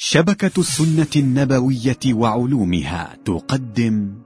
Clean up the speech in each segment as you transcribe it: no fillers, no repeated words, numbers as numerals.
شبكة السنة النبوية وعلومها تقدم.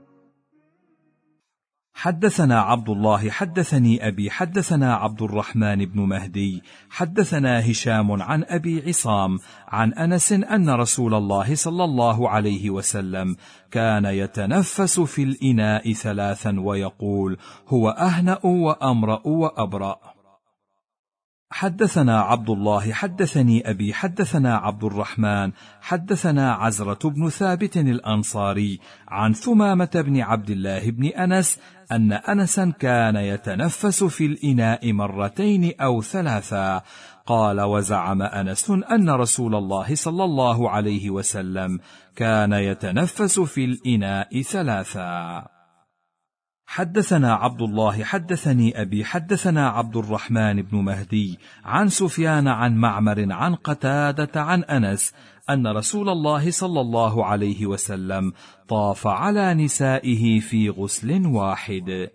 حدثنا عبد الله حدثني أبي حدثنا عبد الرحمن بن مهدي حدثنا هشام عن أبي عصام عن أنس أن رسول الله صلى الله عليه وسلم كان يتنفس في الإناء 3 ويقول: هو أهنأ وأمرأ وأبرأ. حدثنا عبد الله حدثني أبي حدثنا عبد الرحمن حدثنا عزرة بن ثابت الأنصاري عن ثمامة بن عبد الله بن أنس أن أنسا كان يتنفس في الإناء 2 أو 3. قال: وزعم أنس أن رسول الله صلى الله عليه وسلم كان يتنفس في الإناء 3. حدثنا عبد الله حدثني أبي حدثنا عبد الرحمن بن مهدي عن سفيان عن معمر عن قتادة عن أنس أن رسول الله صلى الله عليه وسلم طاف على نسائه في غسل واحد.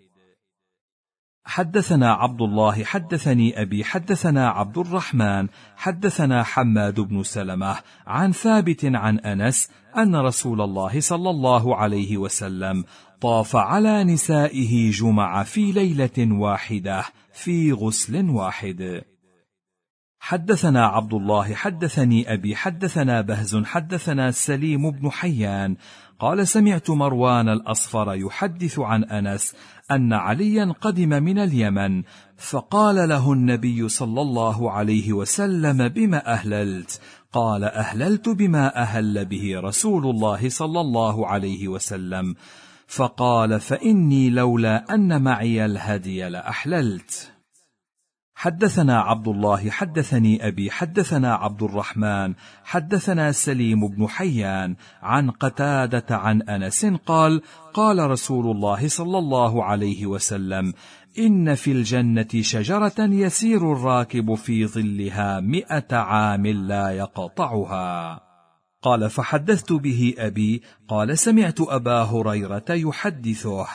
حدثنا عبد الله حدثني أبي حدثنا عبد الرحمن حدثنا حماد بن سلمة عن ثابت عن أنس أن رسول الله صلى الله عليه وسلم طاف على نسائه جمع في ليلة واحدة في غسل واحد. حدثنا عبد الله حدثني أبي حدثنا بهز حدثنا سليم بن حيان قال: سمعت مروان الأصفر يحدث عن أنس أن عليا قدم من اليمن، فقال له النبي صلى الله عليه وسلم: بما أهللت؟ قال: أهللت بما أهل به رسول الله صلى الله عليه وسلم. فقال: فإني لولا أن معي الهدي لأحللت. حدثنا عبد الله حدثني أبي حدثنا عبد الرحمن حدثنا سليم بن حيان عن قتادة عن أنس قال: قال رسول الله صلى الله عليه وسلم: إن في الجنة شجرة يسير الراكب في ظلها 100 عام لا يقطعها. قال: فحدثت به أبي. قال: سمعت أبا هريرة يحدثه.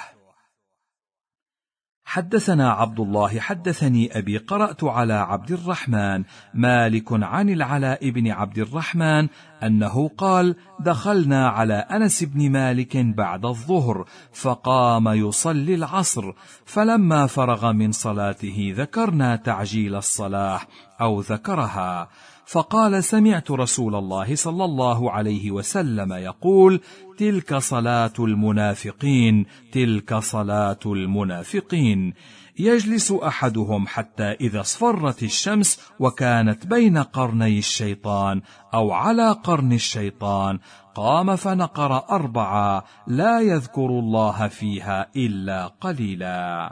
حدثنا عبد الله حدثني أبي قرأت على عبد الرحمن مالك عن العلاء بن عبد الرحمن أنه قال: دخلنا على أنس بن مالك بعد الظهر فقام يصلي العصر، فلما فرغ من صلاته ذكرنا تعجيل الصلاة أو ذكرها، فقال: سمعت رسول الله صلى الله عليه وسلم يقول: تلك صلاة المنافقين، تلك صلاة المنافقين. يجلس أحدهم حتى إذا اصفرت الشمس وكانت بين قرني الشيطان أو على قرن الشيطان قام فنقر 4 لا يذكر الله فيها إلا قليلا.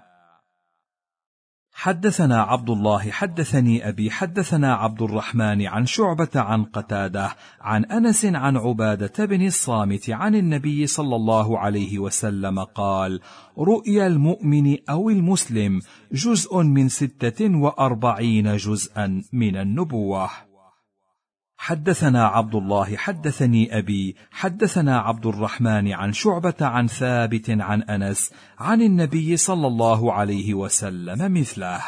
حدثنا عبد الله حدثني أبي حدثنا عبد الرحمن عن شعبة عن قتادة عن أنس عن عبادة بن الصامت عن النبي صلى الله عليه وسلم قال: رؤيا المؤمن أو المسلم جزء من 46 جزءا من النبوة. حدثنا عبد الله حدثني أبي حدثنا عبد الرحمن عن شعبة عن ثابت عن أنس عن النبي صلى الله عليه وسلم مثله.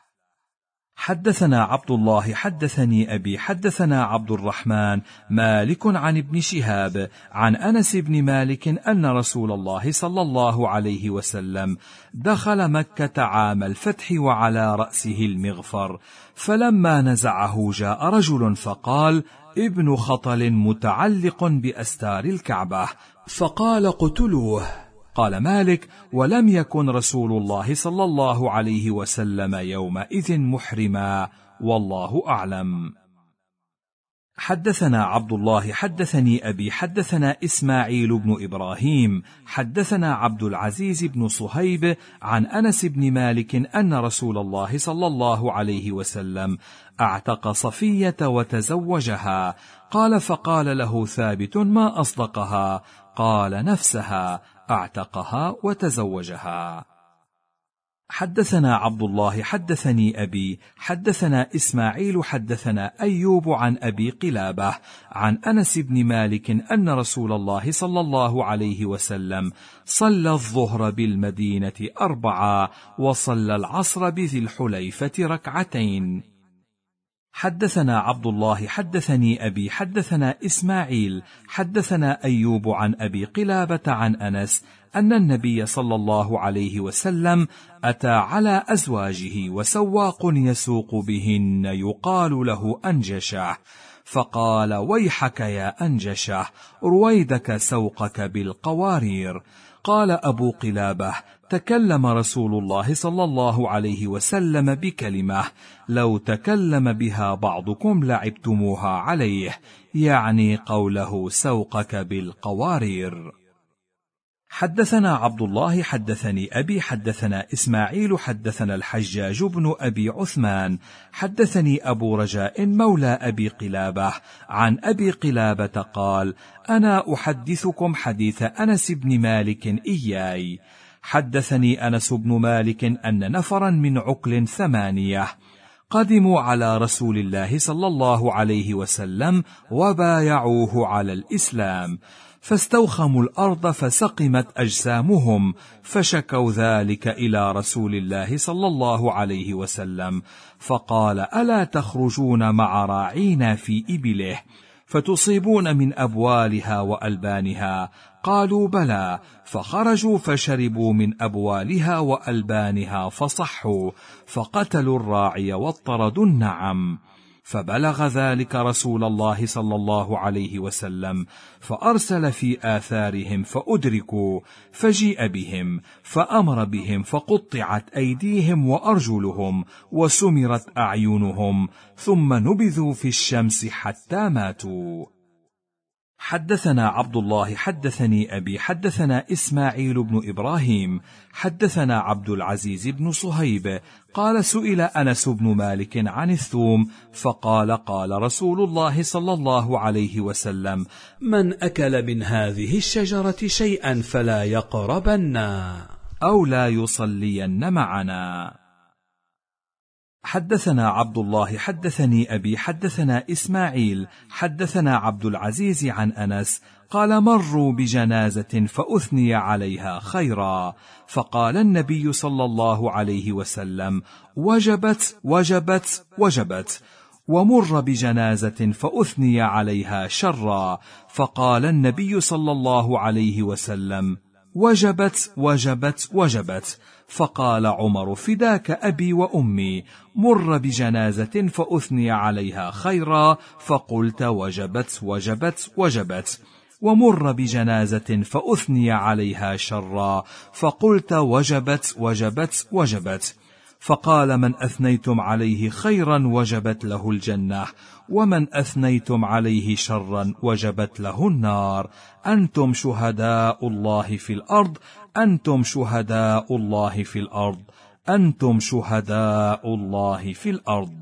حدثنا عبد الله حدثني أبي حدثنا عبد الرحمن مالك عن ابن شهاب عن أنس بن مالك أن رسول الله صلى الله عليه وسلم دخل مكة عام الفتح وعلى رأسه المغفر، فلما نزعه جاء رجل فقال: ابن خطل متعلق بأستار الكعبة، فقال: اقتلوه. قال مالك: ولم يكن رسول الله صلى الله عليه وسلم يومئذ محرما، والله أعلم. حدثنا عبد الله حدثني أبي حدثنا إسماعيل بن إبراهيم حدثنا عبد العزيز بن صهيب عن أنس بن مالك أن رسول الله صلى الله عليه وسلم اعتق صفية وتزوجها. قال: فقال له ثابت: ما أصدقها؟ قال: نفسها، اعتقها وتزوجها. حدثنا عبد الله حدثني أبي حدثنا إسماعيل حدثنا أيوب عن أبي قلابة عن أنس بن مالك أن رسول الله صلى الله عليه وسلم صلى الظهر بالمدينة 4 وصلى العصر بذي الحليفة 2. حدثنا عبد الله حدثني أبي حدثنا إسماعيل حدثنا أيوب عن أبي قلابة عن أنس أن النبي صلى الله عليه وسلم أتى على أزواجه وسواق يسوق بهن يقال له أنجشه، فقال: ويحك يا أنجشه، رويدك سوقك بالقوارير. قال أبو قلابة: تكلم رسول الله صلى الله عليه وسلم بكلمة لو تكلم بها بعضكم لعبتموها عليه، يعني قوله سوقك بالقوارير. حدثنا عبد الله حدثني أبي حدثنا إسماعيل حدثنا الحجاج بن أبي عثمان حدثني أبو رجاء مولى أبي قلابة عن أبي قلابة قال: أنا أحدثكم حديث أنس بن مالك إياي. حدثني أنس بن مالك أن نفرا من عقل 8 قدموا على رسول الله صلى الله عليه وسلم وبايعوه على الإسلام، فاستوخموا الأرض فسقمت أجسامهم، فشكوا ذلك إلى رسول الله صلى الله عليه وسلم، فقال: ألا تخرجون مع راعينا في إبله فتصيبون من أبوالها وألبانها؟ قالوا: بلى. فخرجوا فشربوا من أبوالها وألبانها فصحوا، فقتلوا الراعي واطردوا النعم. فبلغ ذلك رسول الله صلى الله عليه وسلم، فأرسل في آثارهم فأدركوا، فجيء بهم فأمر بهم فقطعت أيديهم وأرجلهم وسمرت أعينهم، ثم نبذوا في الشمس حتى ماتوا. حدثنا عبد الله حدثني أبي حدثنا إسماعيل بن إبراهيم حدثنا عبد العزيز بن صهيب قال: سئل أنس بن مالك عن الثوم فقال: قال رسول الله صلى الله عليه وسلم: من أكل من هذه الشجرة شيئا فلا يقربنا أو لا يصلين معنا. حدثنا عبد الله حدثني أبي حدثنا إسماعيل حدثنا عبد العزيز عن أنس قال: مروا بجنازة فأثني عليها خيرا، فقال النبي صلى الله عليه وسلم: وجبت وجبت وجبت. ومر بجنازة فأثني عليها شرا، فقال النبي صلى الله عليه وسلم: وجبت وجبت وجبت. فقال عمر: فداك أبي وأمي، مر بجنازة فأثني عليها خيرا، فقلت: وجبت وجبت وجبت. ومر بجنازة فأثني عليها شرا، فقلت: وجبت وجبت وجبت. فقال: من أثنيتم عليه خيرا وجبت له الجنة، ومن أثنيتم عليه شرا وجبت له النار. أنتم شهداء الله في الأرض، أنتم شهداء الله في الأرض، أنتم شهداء الله في الأرض.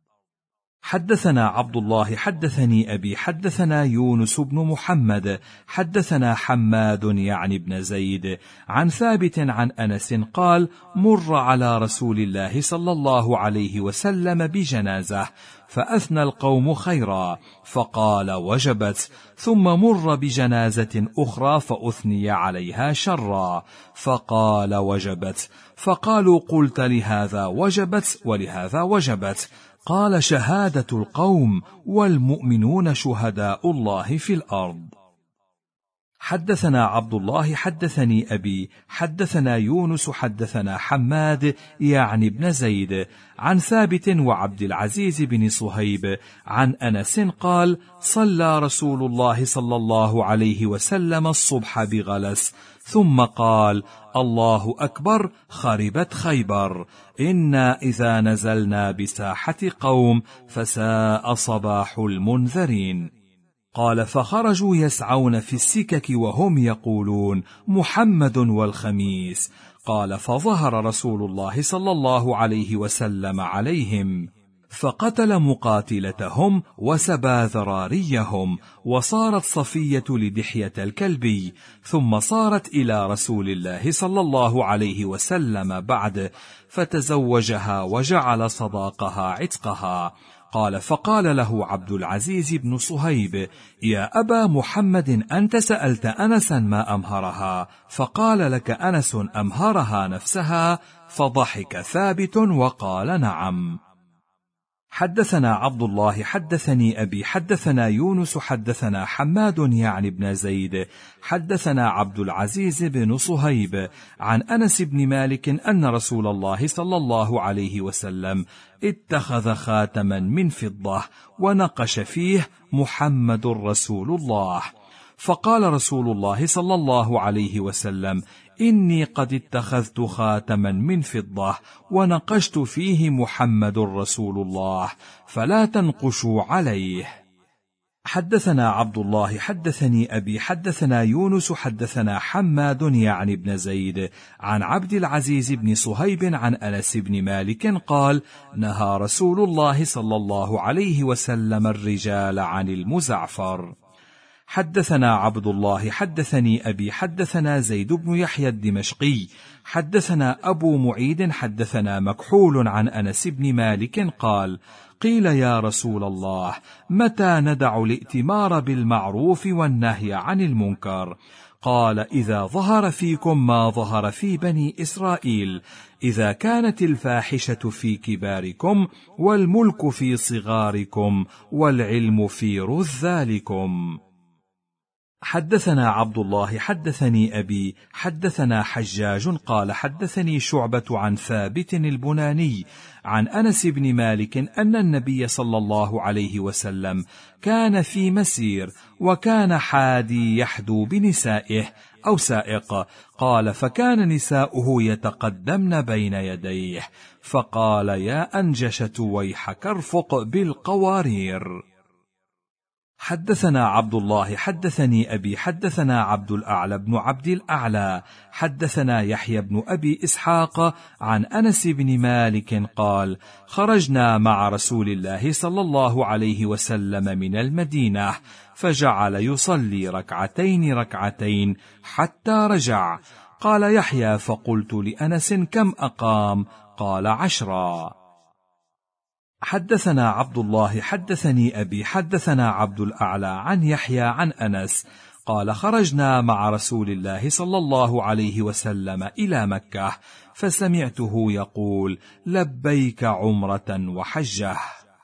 حدثنا عبد الله حدثني أبي حدثنا يونس بن محمد حدثنا حماد يعني بن زيد عن ثابت عن أنس قال: مر على رسول الله صلى الله عليه وسلم بجنازة فأثنى القوم خيرا، فقال: وجبت. ثم مر بجنازة أخرى فأثني عليها شرا، فقال: وجبت. فقالوا: قلت لهذا وجبت ولهذا وجبت. قال: شهادة القوم والمؤمنون شهداء الله في الأرض. حدثنا عبد الله حدثني أبي حدثنا يونس حدثنا حماد يعني بن زيد عن ثابت وعبد العزيز بن صهيب عن أنس قال: صلى رسول الله صلى الله عليه وسلم الصبح بغلس، ثم قال: الله أكبر، خربت خيبر، إنا إذا نزلنا بساحة قوم فساء صباح المنذرين. قال: فخرجوا يسعون في السكك وهم يقولون: محمد والخميس. قال: فظهر رسول الله صلى الله عليه وسلم عليهم، فقتل مقاتلتهم وسبى ذراريهم، وصارت صفية لدحية الكلبي، ثم صارت إلى رسول الله صلى الله عليه وسلم بعد، فتزوجها وجعل صداقها عتقها. قال: فقال له عبد العزيز بن صهيب: يا أبا محمد، أنت سألت أنسا ما أمهرها؟ فقال: لك أنس أمهرها نفسها؟ فضحك ثابت وقال: نعم. حدثنا عبد الله حدثني أبي حدثنا يونس حدثنا حماد يعني بن زيد حدثنا عبد العزيز بن صهيب عن أنس بن مالك أن رسول الله صلى الله عليه وسلم اتخذ خاتما من فضة ونقش فيه محمد رسول الله، فقال رسول الله صلى الله عليه وسلم: إني قد اتخذت خاتما من فضة ونقشت فيه محمد رسول الله، فلا تنقشوا عليه. حدثنا عبد الله حدثني أبي حدثنا يونس حدثنا حماد يعني بن زيد عن عبد العزيز بن صهيب عن أنس بن مالك قال: نهى رسول الله صلى الله عليه وسلم الرجال عن المزعفر. حدثنا عبد الله حدثني أبي حدثنا زيد بن يحيى الدمشقي حدثنا أبو معيد حدثنا مكحول عن أنس بن مالك قال: قيل يا رسول الله: متى ندع الائتمار بالمعروف والنهي عن المنكر؟ قال: إذا ظهر فيكم ما ظهر في بني إسرائيل، إذا كانت الفاحشة في كباركم والملك في صغاركم والعلم في رذالكم. حدثنا عبد الله حدثني أبي حدثنا حجاج قال: حدثني شعبة عن ثابت البناني عن أنس بن مالك أن النبي صلى الله عليه وسلم كان في مسير وكان حادي يحدو بنسائه أو سائق، قال: فكان نساؤه يتقدمن بين يديه، فقال: يا أنجشة ويحك ارفق بالقوارير. حدثنا عبد الله حدثني أبي حدثنا عبد الأعلى بن عبد الأعلى حدثنا يحيى بن أبي إسحاق عن أنس بن مالك قال: خرجنا مع رسول الله صلى الله عليه وسلم من المدينة، فجعل يصلي ركعتين ركعتين حتى رجع. قال يحيى: فقلت لأنس: كم أقام؟ قال: 10. حدثنا عبد الله حدثني أبي حدثنا عبد الأعلى عن يحيى عن أنس قال: خرجنا مع رسول الله صلى الله عليه وسلم إلى مكة، فسمعته يقول: لبيك عمرة وحجة.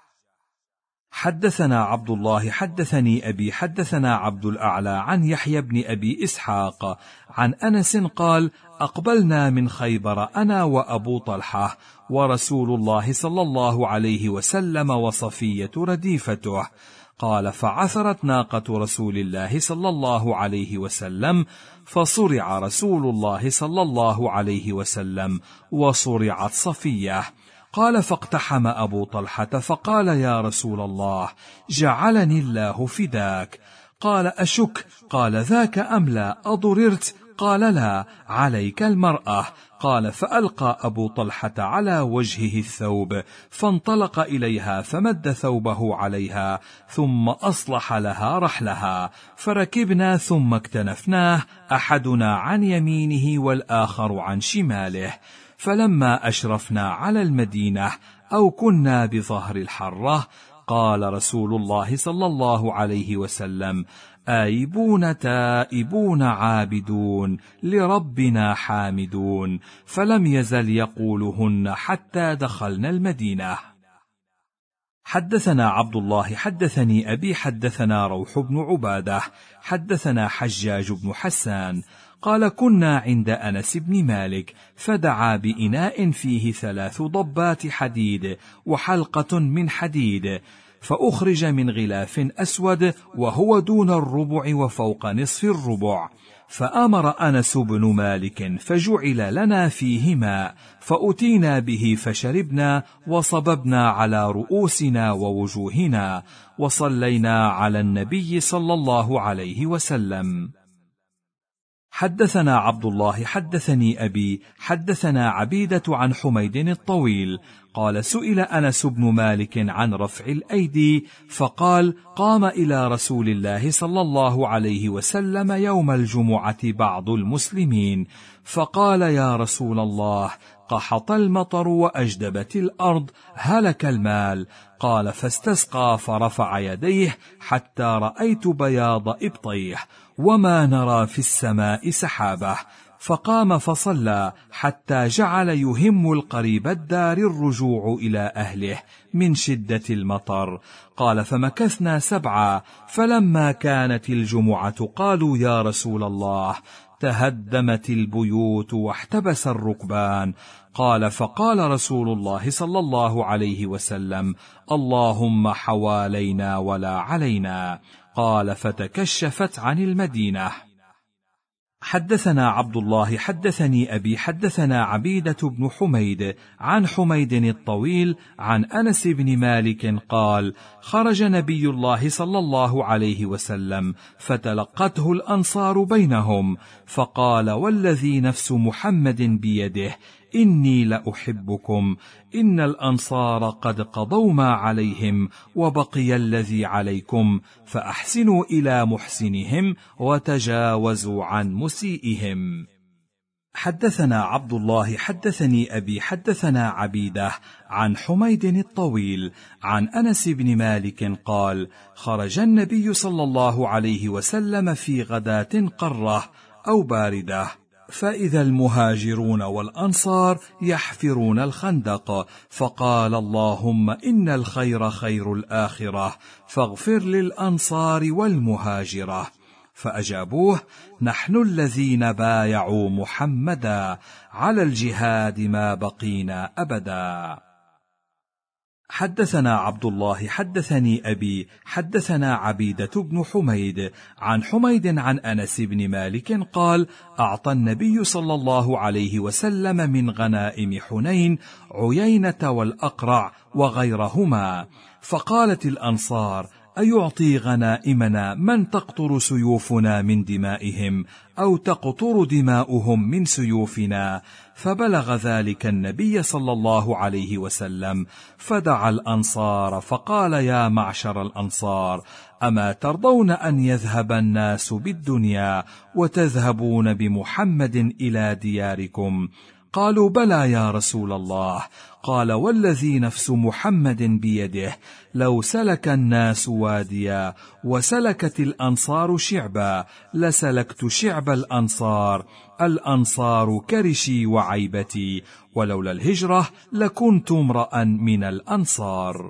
حدثنا عبد الله حدثني أبي حدثنا عبد الأعلى عن يحيى بن أبي إسحاق عن أنس قال: أقبلنا من خيبر أنا وأبو طلحة ورسول الله صلى الله عليه وسلم وصفية رديفته. قال: فعثرت ناقة رسول الله صلى الله عليه وسلم، فصرع رسول الله صلى الله عليه وسلم وصرعت صفية. قال: فاقتحم أبو طلحة فقال: يا رسول الله، جعلني الله فداك. قال: أشك؟ قال: ذاك أم لا؟ أضررت؟ قال: لا، عليك المرأة. قال: فألقى أبو طلحة على وجهه الثوب، فانطلق إليها فمد ثوبه عليها، ثم أصلح لها رحلها، فركبنا ثم اكتنفناه، أحدنا عن يمينه والآخر عن شماله. فلما أشرفنا على المدينة أو كنا بظهر الحرة، قال رسول الله صلى الله عليه وسلم: آيبون تائبون عابدون لربنا حامدون، فلم يزل يقولهن حتى دخلنا المدينة. حدثنا عبد الله حدثني أبي حدثنا روح بن عبادة حدثنا حجاج بن حسان قال: كنا عند أنس بن مالك، فدعا بإناء فيه 3 ضبات حديد وحلقة من حديد، فأخرج من غلاف أسود وهو دون الربع وفوق نصف الربع، فأمر أنس بن مالك فجعل لنا فيه ماء، فأتينا به فشربنا وصببنا على رؤوسنا ووجوهنا، وصلينا على النبي صلى الله عليه وسلم. حدثنا عبد الله حدثني أبي حدثنا عبيدة عن حميد الطويل قال: سئل أنس بن مالك عن رفع الأيدي، فقال: قام إلى رسول الله صلى الله عليه وسلم يوم الجمعة بعض المسلمين، فقال: يا رسول الله، قحط المطر وأجدبت الأرض، هلك المال. قال: فاستسقى فرفع يديه حتى رأيت بياض إبطيه، وما نرى في السماء سحابة، فقام فصلى حتى جعل يهم القريب الدار الرجوع إلى أهله من شدة المطر. قال فمكثنا 7، فلما كانت الجمعة قالوا يا رسول الله تهدمت البيوت واحتبس الركبان. قال فقال رسول الله صلى الله عليه وسلم اللهم حوالينا ولا علينا. قال فتكشفت عن المدينة. حدثنا عبد الله حدثني أبي حدثنا عبيدة بن حميد عن حميد الطويل عن أنس بن مالك قال خرج نبي الله صلى الله عليه وسلم فتلقته الأنصار بينهم، فقال والذي نفس محمد بيده إني لأحبكم، إن الأنصار قد قضوا ما عليهم وبقي الذي عليكم، فأحسنوا إلى محسنهم وتجاوزوا عن مسيئهم. حدثنا عبد الله حدثني أبي حدثنا عبيدة عن حميد الطويل عن أنس بن مالك قال خرج النبي صلى الله عليه وسلم في غداة قرة أو باردة، فإذا المهاجرون والأنصار يحفرون الخندق، فقال اللهم إن الخير خير الآخرة فاغفر للأنصار والمهاجرة. فأجابوه نحن الذين بايعوا محمدا على الجهاد ما بقينا أبدا. حدثنا عبد الله حدثني أبي حدثنا عبيدة بن حميد عن حميد عن أنس بن مالك قال أعطى النبي صلى الله عليه وسلم من غنائم حنين عيينة والأقرع وغيرهما، فقالت الأنصار أيعطي غنائمنا من تقطر سيوفنا من دمائهم أو تقطر دماؤهم من سيوفنا؟ فبلغ ذلك النبي صلى الله عليه وسلم، فدعا الأنصار فقال يا معشر الأنصار أما ترضون أن يذهب الناس بالدنيا وتذهبون بمحمد إلى دياركم؟ قالوا بلى يا رسول الله. قال والذي نفس محمد بيده لو سلك الناس واديا وسلكت الأنصار شعبا لسلكت شعب الأنصار، الأنصار كرشي وعيبتي، ولولا الهجرة لكنت امرأ من الأنصار.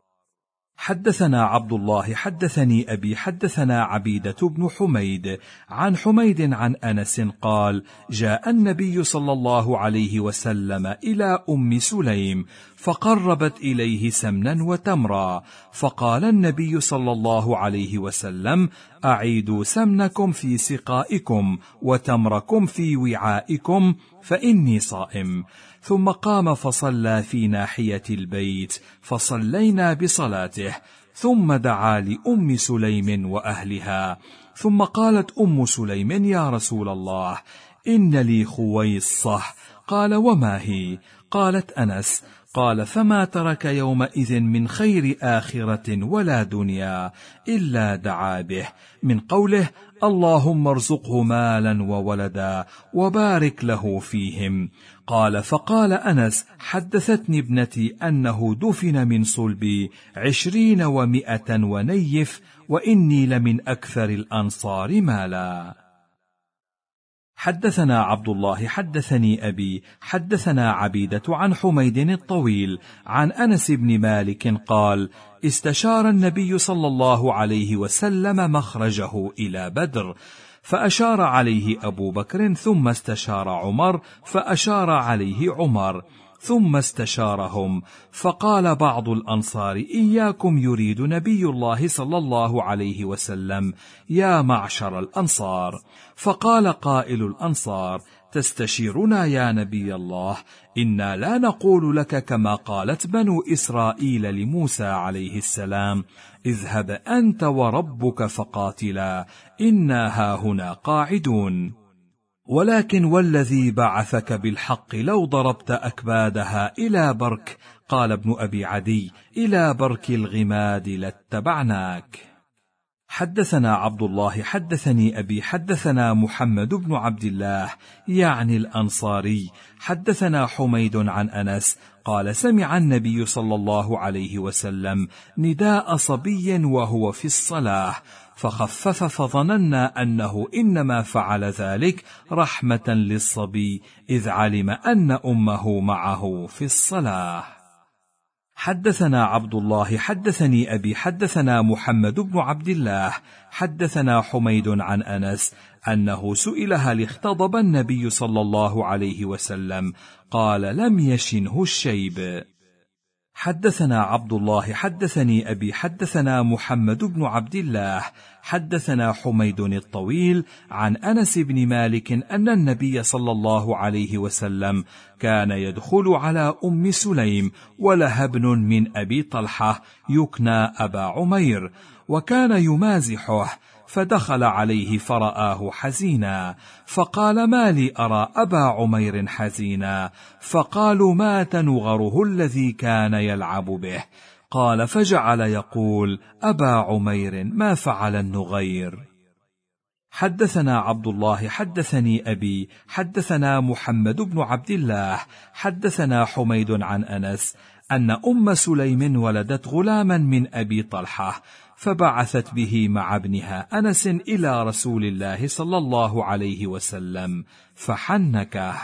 حدثنا عبد الله حدثني أبي حدثنا عبيدة بن حميد عن حميد عن أنس قال جاء النبي صلى الله عليه وسلم إلى أم سليم فقربت إليه سمنا وتمرا، فقال النبي صلى الله عليه وسلم أعيدوا سمنكم في سقائكم وتمركم في وعائكم فإني صائم. ثم قام فصلى في ناحية البيت فصلينا بصلاته، ثم دعا لأم سليم وأهلها، ثم قالت أم سليم يا رسول الله إن لي خويصة. قال وما هي؟ قالت أنس. قال فما ترك يومئذ من خير آخرة ولا دنيا إلا دعا به، من قوله اللهم ارزقه مالا وولدا وبارك له فيهم. قال فقال أنس حدثتني ابنتي أنه دفن من صلبي 20 و100 ونيف، وإني لمن أكثر الأنصار مالا. حدثنا عبد الله حدثني أبي حدثنا عبيدة عن حميد الطويل عن أنس بن مالك قال استشار النبي صلى الله عليه وسلم مخرجه إلى بدر، فأشار عليه أبو بكر، ثم استشار عمر فأشار عليه عمر، ثم استشارهم، فقال بعض الأنصار إياكم يريد نبي الله صلى الله عليه وسلم يا معشر الأنصار. فقال قائل الأنصار تستشيرنا يا نبي الله؟ إنا لا نقول لك كما قالت بنو إسرائيل لموسى عليه السلام اذهب أنت وربك فقاتلا إنا هاهنا قاعدون، ولكن والذي بعثك بالحق لو ضربت أكبادها إلى برك، قال ابن أبي عدي إلى برك الغماد لاتبعناك. حدثنا عبد الله حدثني أبي حدثنا محمد بن عبد الله يعني الأنصاري حدثنا حميد عن أنس قال سمع النبي صلى الله عليه وسلم نداء صبي وهو في الصلاة، فخفف فظننا أنه إنما فعل ذلك رحمة للصبي إذ علم أن أمه معه في الصلاة. حدثنا عبد الله حدثني أبي حدثنا محمد بن عبد الله حدثنا حميد عن أنس أنه سئل هل اختضب النبي صلى الله عليه وسلم؟ قال لم يشنه الشيب. حدثنا عبد الله حدثني أبي حدثنا محمد بن عبد الله حدثنا حميد الطويل عن أنس بن مالك أن النبي صلى الله عليه وسلم كان يدخل على أم سليم ولها ابن من أبي طلحة يكنى أبا عمير، وكان يمازحه، فدخل عليه فرآه حزينا، فقال ما لي أرى أبا عمير حزينا؟ فقالوا مات نغره الذي كان يلعب به. قال فجعل يقول أبا عمير ما فعل النغير. حدثنا عبد الله حدثني أبي حدثنا محمد بن عبد الله حدثنا حميد عن أنس أن أم سليم ولدت غلاما من أبي طلحة، فبعثت به مع ابنها أنس إلى رسول الله صلى الله عليه وسلم فحنكه.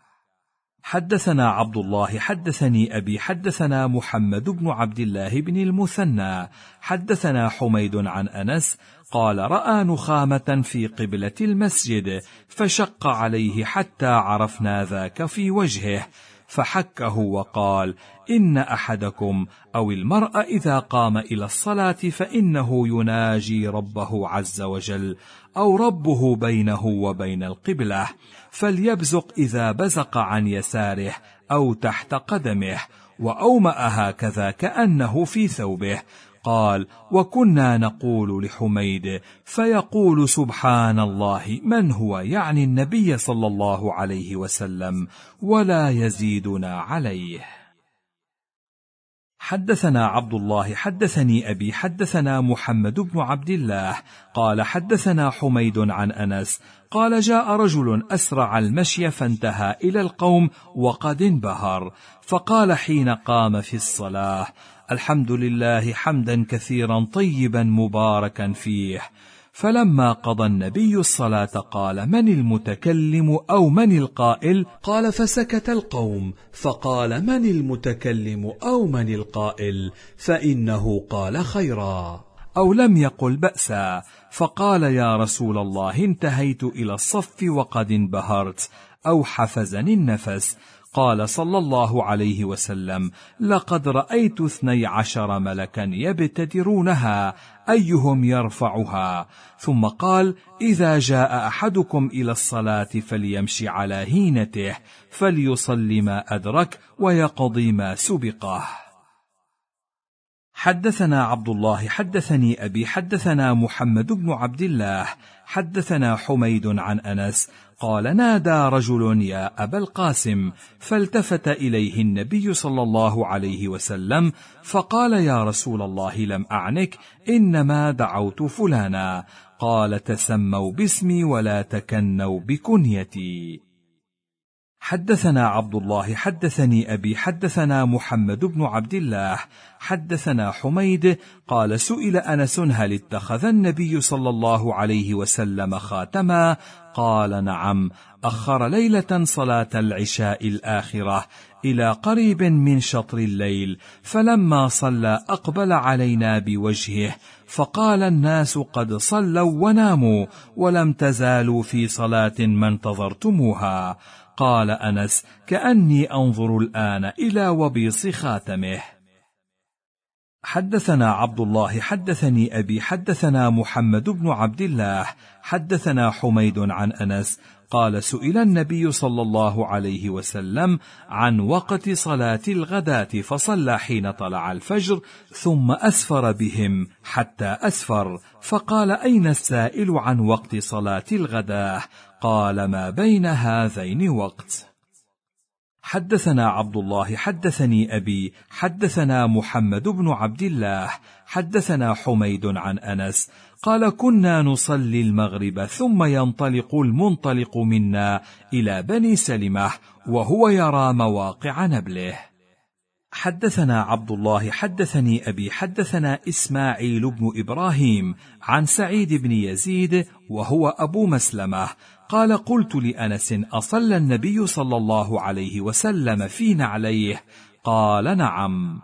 حدثنا عبد الله حدثني أبي حدثنا محمد بن عبد الله بن المثنى حدثنا حميد عن أنس قال رأى نخامة في قبلة المسجد فشق عليه حتى عرفنا ذاك في وجهه، فحكه وقال إن أحدكم أو المرء إذا قام إلى الصلاة فإنه يناجي ربه عز وجل أو ربه بينه وبين القبلة، فليبزق إذا بزق عن يساره أو تحت قدمه، وأومأ هكذا كأنه في ثوبه. قال وكنا نقول لحميد فيقول سبحان الله من هو، يعني النبي صلى الله عليه وسلم، ولا يزيدنا عليه. حدثنا عبد الله حدثني أبي حدثنا محمد بن عبد الله قال حدثنا حميد عن أنس قال جاء رجل أسرع المشي فانتهى إلى القوم وقد انبهر، فقال حين قام في الصلاة الحمد لله حمدا كثيرا طيبا مباركا فيه. فلما قضى النبي الصلاة قال من المتكلم أو من القائل؟ قال فسكت القوم، فقال من المتكلم أو من القائل؟ فإنه قال خيرا أو لم يقل بأسا. فقال يا رسول الله انتهيت إلى الصف وقد انبهرت أو حفزني النفس. قال صلى الله عليه وسلم لقد رأيت 12 ملكا يبتدرونها أيهم يرفعها. ثم قال إذا جاء أحدكم إلى الصلاة فليمشي على هينته فليصلي ما أدرك ويقضي ما سبقه. حدثنا عبد الله حدثني أبي حدثنا محمد بن عبد الله حدثنا حميد عن أنس قال نادى رجل يا أبا القاسم، فالتفت إليه النبي صلى الله عليه وسلم فقال يا رسول الله لم أعنك إنما دعوت فلانا. قال تسموا باسمي ولا تكنوا بكنيتي. حدثنا عبد الله حدثني أبي حدثنا محمد بن عبد الله حدثنا حميد قال سئل أنس هل اتخذ النبي صلى الله عليه وسلم خاتما؟ قال نعم، أخر ليلة صلاة العشاء الآخرة إلى قريب من شطر الليل، فلما صلى أقبل علينا بوجهه فقال الناس قد صلوا وناموا ولم تزالوا في صلاة ما انتظرتموها. قال أنس كأني أنظر الآن إلى وبيص خاتمه. حدثنا عبد الله حدثني أبي حدثنا محمد بن عبد الله حدثنا حميد عن أنس قال سئل النبي صلى الله عليه وسلم عن وقت صلاة الغداة فصلى حين طلع الفجر ثم أسفر بهم حتى أسفر، فقال أين السائل عن وقت صلاة الغداة؟ قال ما بين هذين وقت. حدثنا عبد الله حدثني أبي حدثنا محمد بن عبد الله حدثنا حميد عن أنس قال كنا نصلي المغرب ثم ينطلق المنطلق منا إلى بني سلمة وهو يرى مواقع نبله. حدثنا عبد الله حدثني أبي حدثنا إسماعيل بن إبراهيم عن سعيد بن يزيد وهو أبو مسلمة قال قلت لأنس أصلى النبي صلى الله عليه وسلم في نعليه؟ قال نعم.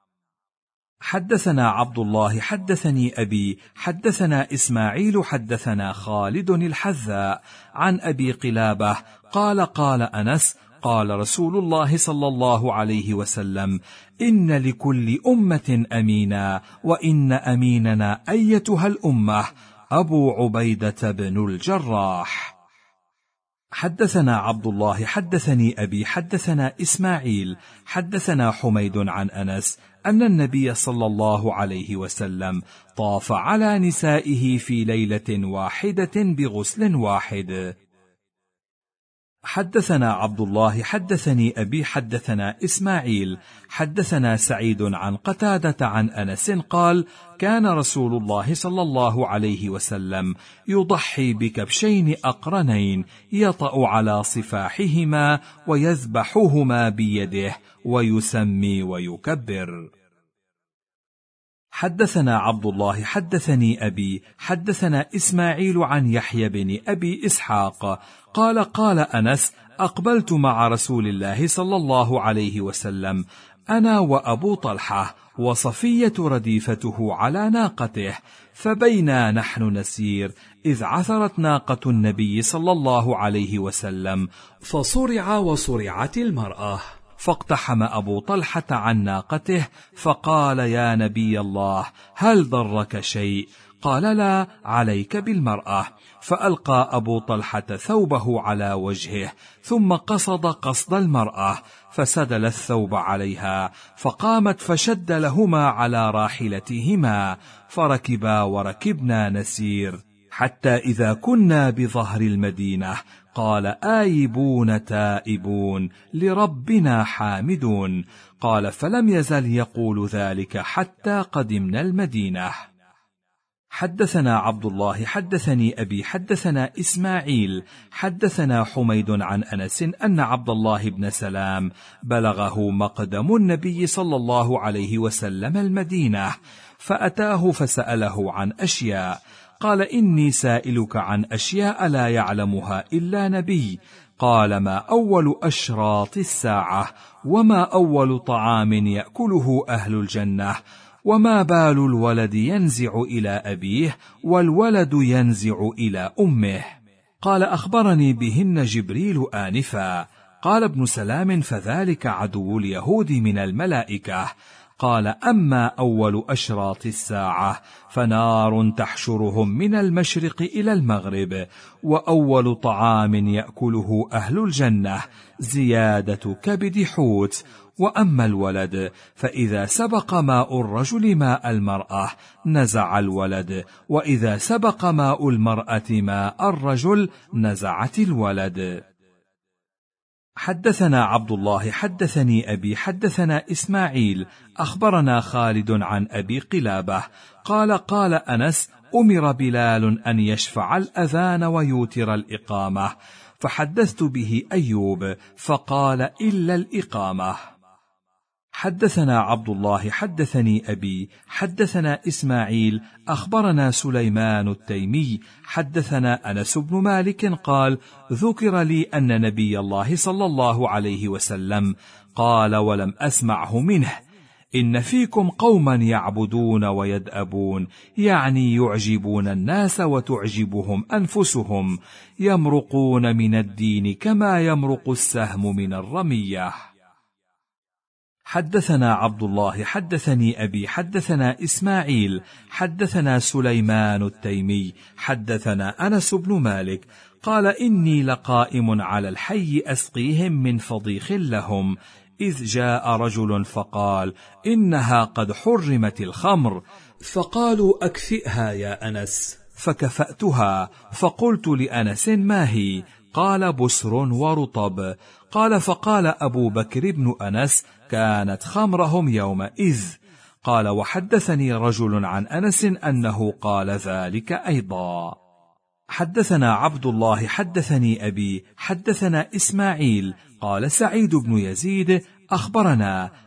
حدثنا عبد الله حدثني أبي حدثنا إسماعيل حدثنا خالد الحذاء عن أبي قلابة قال قال أنس قال رسول الله صلى الله عليه وسلم إن لكل أمة أمينا وإن أميننا أيتها الأمة أبو عبيدة بن الجراح. حدثنا عبد الله حدثني أبي حدثنا إسماعيل حدثنا حميد عن أنس أن النبي صلى الله عليه وسلم طاف على نسائه في ليلة واحدة بغسل واحد. حدثنا عبد الله حدثني أبي حدثنا إسماعيل حدثنا سعيد عن قتادة عن أنس قال كان رسول الله صلى الله عليه وسلم يضحي بكبشين أقرنين يطأ على صفاحهما ويذبحهما بيده ويسمي ويكبر. حدثنا عبد الله حدثني أبي حدثنا إسماعيل عن يحيى بن أبي إسحاق قال قال أنس أقبلت مع رسول الله صلى الله عليه وسلم أنا وأبو طلحة وصفية رديفته على ناقته فبينا نحن نسير إذ عثرت ناقة النبي صلى الله عليه وسلم فصرع وصرعت المرأة فاقتحم أبو طلحة عن ناقته فقال يا نبي الله هل ضرك شيء؟ قال لا عليك بالمرأة. فألقى أبو طلحة ثوبه على وجهه ثم قصد قصد المرأة فسدل الثوب عليها فقامت فشد لهما على راحلتهما فركبا وركبنا نسير حتى إذا كنا بظهر المدينة قال آيبون تائبون لربنا حامدون قال فلم يزل يقول ذلك حتى قدمنا المدينة. حدثنا عبد الله حدثني أبي حدثنا إسماعيل حدثنا حميد عن أنس أن عبد الله بن سلام بلغه مقدم النبي صلى الله عليه وسلم المدينة فأتاه فسأله عن أشياء قال إني سائلك عن أشياء لا يعلمها إلا نبي. قال ما أول أشراط الساعة وما أول طعام يأكله أهل الجنة وما بال الولد ينزع إلى أبيه والولد ينزع إلى أمه. قال أخبرني بهن جبريل آنفا. قال ابن سلام فذلك عدو اليهود من الملائكة. قال أما أول أشراط الساعة فنار تحشرهم من المشرق إلى المغرب وأول طعام يأكله أهل الجنة زيادة كبد حوت. وأما الولد فإذا سبق ماء الرجل ماء المرأة نزع الولد وإذا سبق ماء المرأة ماء الرجل نزعت الولد. حدثنا عبد الله حدثني أبي حدثنا إسماعيل أخبرنا خالد عن أبي قلابة قال قال أنس أمر بلال أن يشفع الأذان ويوتر الإقامة فحدثت به أيوب فقال إلا الإقامة. حدثنا عبد الله حدثني أبي حدثنا إسماعيل أخبرنا سليمان التيمي حدثنا أنس بن مالك قال ذكر لي أن نبي الله صلى الله عليه وسلم قال ولم أسمعه منه إن فيكم قوما يعبدون ويدأبون يعني يعجبون الناس وتعجبهم أنفسهم يمرقون من الدين كما يمرق السهم من الرمية. حدثنا عبد الله حدثني أبي حدثنا إسماعيل حدثنا سليمان التيمي حدثنا أنس بن مالك قال إني لقائم على الحي أسقيهم من فضيخ لهم إذ جاء رجل فقال إنها قد حرمت الخمر فقالوا أكفئها يا أنس فكفأتها فقلت لأنس ما هي؟ قال بسر ورطب. قال فقال أبو بكر بن أنس كانت خمرهم يومئذ. قال وحدثني رجل عن أنس أنه قال ذلك أيضا. حدثنا عبد الله حدثني أبي حدثنا إسماعيل قال سعيد بن يزيد أخبرنا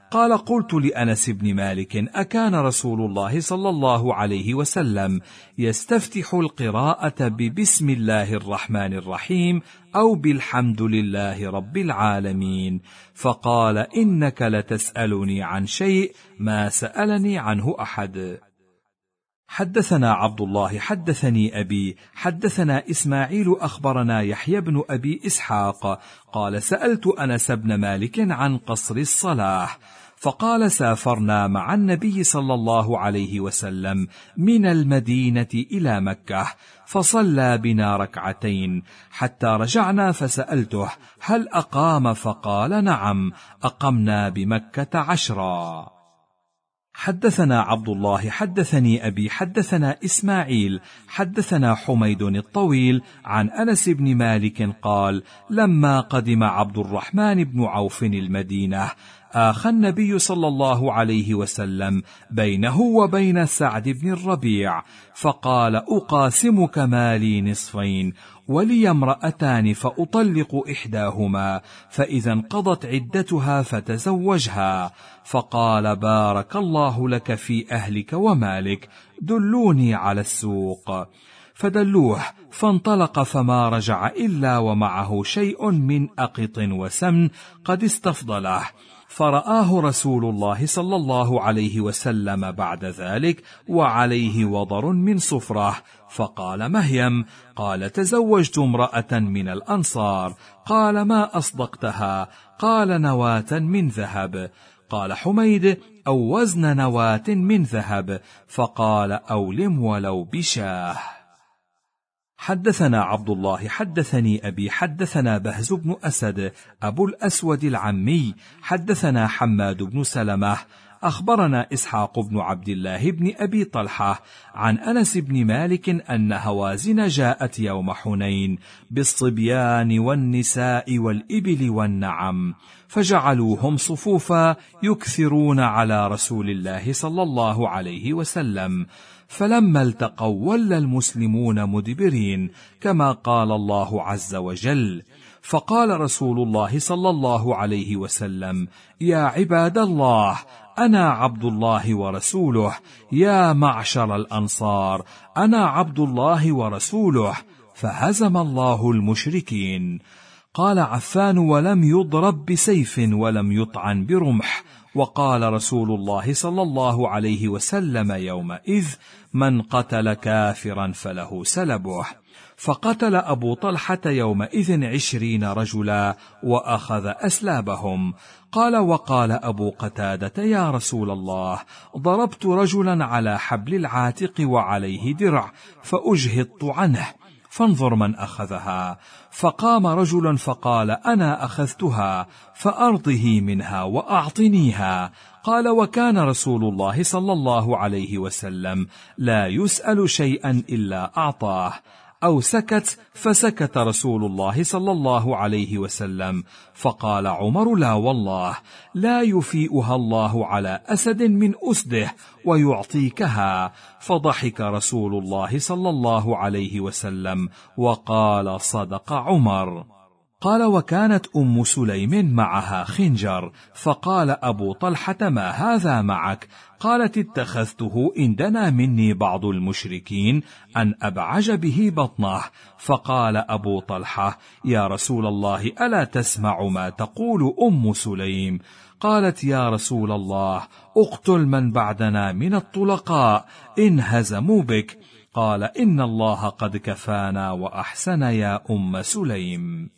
قال: قلت لأنس بن مالك: أكان رسول الله صلى الله عليه وسلم يستفتح القراءة ببسم الله الرحمن الرحيم أو بالحمد لله رب العالمين؟ فقال: إنك لتسألني عن شيء ما سألني عنه أحد. حدثنا عبد الله حدثني أبي حدثنا إسماعيل أخبرنا يحيى بن أبي إسحاق قال: سألت أنس بن مالك عن قصر الصلاة، فقال: سافرنا مع النبي صلى الله عليه وسلم من المدينة إلى مكة، فصلى بنا ركعتين حتى رجعنا، فسألته: هل أقام؟ فقال: نعم، أقمنا بمكة 10. حدثنا عبد الله حدثني أبي حدثنا إسماعيل حدثنا حميد الطويل عن أنس بن مالك قال: لما قدم عبد الرحمن بن عوف المدينة، آخى النبي صلى الله عليه وسلم بينه وبين سعد بن الربيع، فقال: أقاسمك مالي نصفين، ولي امرأتان فأطلق إحداهما، فإذا انقضت عدتها فتزوجها. فقال: بارك الله لك في أهلك ومالك، دلوني على السوق. فدلوه، فانطلق فما رجع إلا ومعه شيء من أقط وسمن قد استفضله، فرآه رسول الله صلى الله عليه وسلم بعد ذلك وعليه وضر من صفرة، فقال: مهيم؟ قال: تزوجت امرأة من الأنصار. قال: ما أصدقتها؟ قال: نواة من ذهب. قال حميد: أو وزن نواة من ذهب. فقال: أولم ولو بشاه. حدثنا عبد الله حدثني أبي حدثنا بهز بن أسد أبو الأسود العمي حدثنا حماد بن سلمة أخبرنا إسحاق بن عبد الله بن أبي طلحة عن أنس بن مالك أن هوازن جاءت يوم حنين بالصبيان والنساء والإبل والنعم، فجعلوهم صفوفا يكثرون على رسول الله صلى الله عليه وسلم، فلما التقوا ولى المسلمون مدبرين كما قال الله عز وجل. فقال رسول الله صلى الله عليه وسلم: يا عباد الله، أنا عبد الله ورسوله، يا معشر الأنصار، أنا عبد الله ورسوله، فهزم الله المشركين. قال عفان: ولم يضرب بسيف ولم يطعن برمح. وقال رسول الله صلى الله عليه وسلم يومئذ: من قتل كافرا فله سلبه. فقتل أبو طلحة يومئذ 20 رجلا وأخذ أسلابهم. قال: وقال أبو قتادة: يا رسول الله، ضربت رجلا على حبل العاتق وعليه درع فأجهضت عنه، فانظر من أخذها. فقام رجل فقال: أنا أخذتها، فأرضه منها وأعطنيها. قال: وكان رسول الله صلى الله عليه وسلم لا يسأل شيئا إلا أعطاه. أو سكت، فسكت رسول الله صلى الله عليه وسلم. فقال عمر: لا والله، لا يفيئها الله على أسد من أسده ويعطيكها. فضحك رسول الله صلى الله عليه وسلم وقال: صدق عمر. قال: وكانت أم سليم معها خنجر، فقال أبو طلحة: ما هذا معك؟ قالت: اتخذته إن دنا مني بعض المشركين أن أبعج به بطنه. فقال أبو طلحة: يا رسول الله، ألا تسمع ما تقول أم سليم؟ قالت: يا رسول الله، اقتل من بعدنا من الطلقاء إن هزموا بك. قال: إن الله قد كفانا وأحسن يا أم سليم.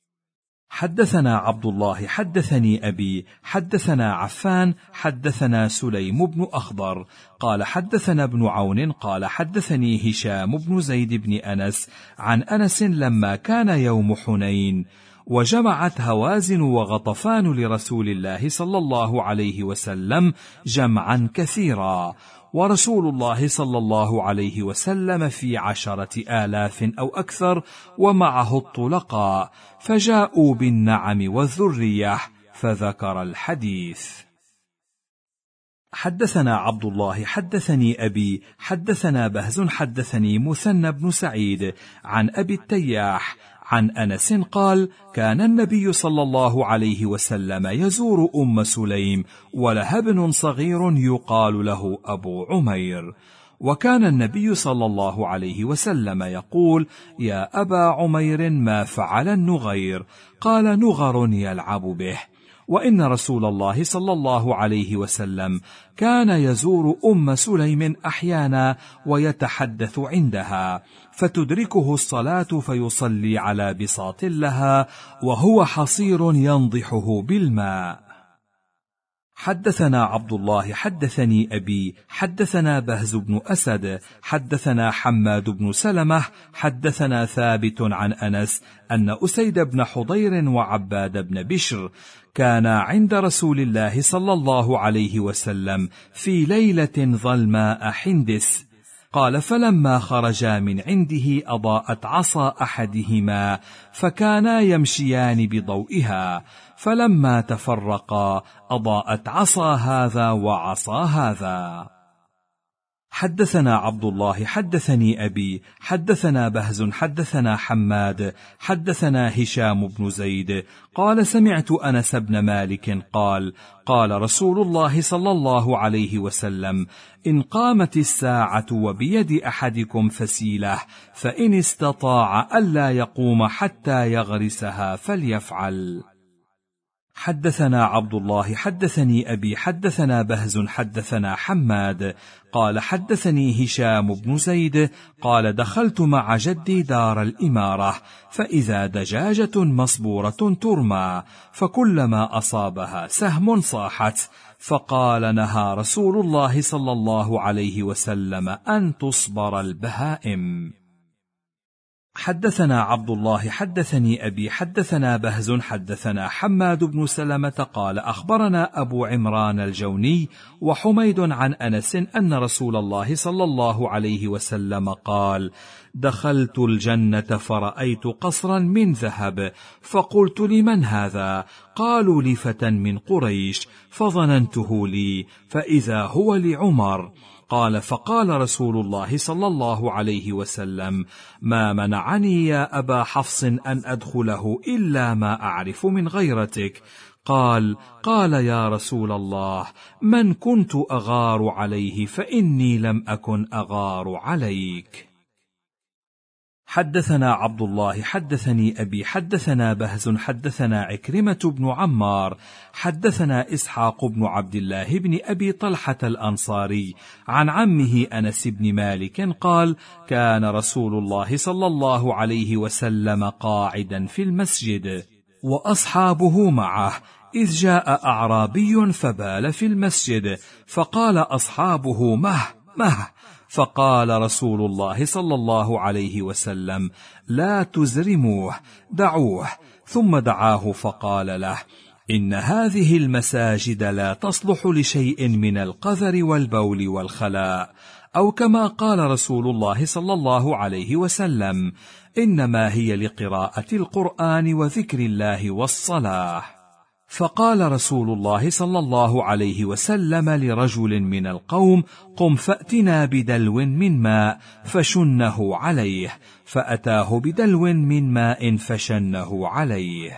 حدثنا عبد الله حدثني أبي حدثنا عفان حدثنا سليم بن أخضر قال: حدثنا ابن عون قال: حدثني هشام بن زيد بن أنس عن أنس لما كان يوم حنين، وجمعت هوازن وغطفان لرسول الله صلى الله عليه وسلم جمعا كثيرا، ورسول الله صلى الله عليه وسلم في 10,000 أو أكثر، ومعه الطلقاء، فجاءوا بالنعم والذرية، فذكر الحديث. حدثنا عبد الله حدثني أبي حدثنا بهز حدثني مثنى بن سعيد عن أبي التياح عن أنس قال: كان النبي صلى الله عليه وسلم يزور أم سليم ولها ابن صغير يقال له أبو عمير، وكان النبي صلى الله عليه وسلم يقول: يا أبا عمير ما فعل النغير؟ قال: نغر يلعب به. وإن رسول الله صلى الله عليه وسلم كان يزور أم سليم أحيانا ويتحدث عندها، فتدركه الصلاة فيصلي على بساط لها وهو حصير ينضحه بالماء. حدثنا عبد الله حدثني أبي حدثنا بهز بن أسد حدثنا حماد بن سلمة حدثنا ثابت عن أنس أن أسيد بن حضير وعباد بن بشر كانا عند رسول الله صلى الله عليه وسلم في ليلة ظلماء حندس. قال: فلما خرجا من عنده أضاءت عصا أحدهما فكانا يمشيان بضوئها، فلما تفرقا أضاءت عصا هذا وعصا هذا. حدثنا عبد الله حدثني أبي حدثنا بهز حدثنا حماد حدثنا هشام بن زيد قال: سمعت أنس بن مالك قال: قال رسول الله صلى الله عليه وسلم: إن قامت الساعة وبيد أحدكم فسيلة فإن استطاع ألا يقوم حتى يغرسها فليفعل. حدثنا عبد الله حدثني أبي حدثنا بهز حدثنا حماد قال: حدثني هشام بن زيد قال: دخلت مع جدي دار الإمارة فإذا دجاجة مصبورة ترمى، فكلما أصابها سهم صاحت، فقال: نهى رسول الله صلى الله عليه وسلم أن تصبر البهائم. حدثنا عبد الله حدثني أبي حدثنا بهز حدثنا حماد بن سلمة قال: أخبرنا أبو عمران الجوني وحميد عن أنس أن رسول الله صلى الله عليه وسلم قال: دخلت الجنة فرأيت قصرا من ذهب، فقلت: لمن هذا؟ قالوا: لفتى من قريش، فظننته لي، فإذا هو لعمر. قال: فقال رسول الله صلى الله عليه وسلم: ما منعني يا أبا حفص أن أدخله إلا ما أعرف من غيرتك. قال: يا رسول الله، من كنت أغار عليه فإني لم أكن أغار عليك. حدثنا عبد الله حدثني أبي حدثنا بهز حدثنا عكرمة بن عمار حدثنا إسحاق بن عبد الله بن أبي طلحة الأنصاري عن عمه أنس بن مالك قال: كان رسول الله صلى الله عليه وسلم قاعدا في المسجد وأصحابه معه، إذ جاء أعرابي فبال في المسجد، فقال أصحابه: مه مه. فقال رسول الله صلى الله عليه وسلم: لا تزرموه، دعوه. ثم دعاه فقال له: إن هذه المساجد لا تصلح لشيء من القذر والبول والخلاء، أو كما قال رسول الله صلى الله عليه وسلم: إنما هي لقراءة القرآن وذكر الله والصلاة. فقال رسول الله صلى الله عليه وسلم لرجل من القوم: قم فأتنا بدلو من ماء فشنه عليه، فأتاه بدلو من ماء فشنه عليه.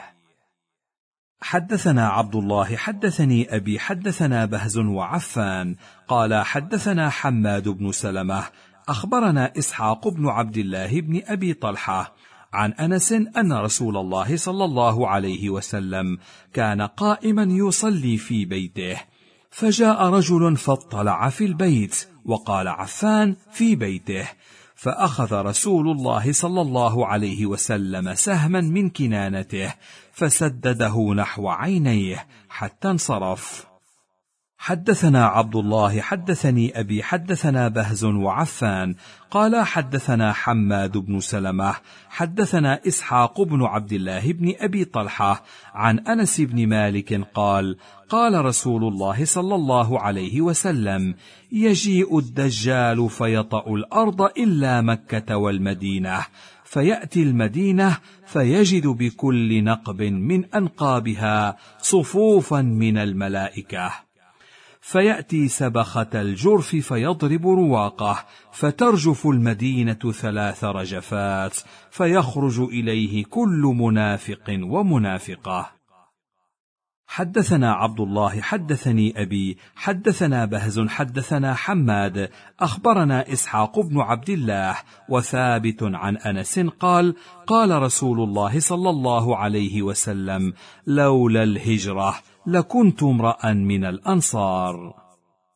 حدثنا عبد الله حدثني أبي حدثنا بهز وعفان قال: حدثنا حماد بن سلمة أخبرنا إسحاق بن عبد الله بن أبي طلحة عن أنس أن رسول الله صلى الله عليه وسلم كان قائما يصلي في بيته، فجاء رجل فاطلع في البيت، وقال عفان: في بيته، فأخذ رسول الله صلى الله عليه وسلم سهما من كنانته فسدده نحو عينيه حتى انصرف. حدثنا عبد الله حدثني أبي حدثنا بهز وعفان قال: حدثنا حماد بن سلمة حدثنا إسحاق بن عبد الله بن أبي طلحة عن أنس بن مالك قال: قال رسول الله صلى الله عليه وسلم: يجيء الدجال فيطأ الأرض إلا مكة والمدينة، فيأتي المدينة فيجد بكل نقب من أنقابها صفوفا من الملائكة، فيأتي سبخة الجرف فيضرب رواقه، فترجف المدينة 3 رجفات، فيخرج إليه كل منافق ومنافقة. حدثنا عبد الله حدثني أبي حدثنا بهز حدثنا حماد أخبرنا إسحاق بن عبد الله وثابت عن أنس قال: قال رسول الله صلى الله عليه وسلم: لولا الهجرة لكنت امرأ من الأنصار.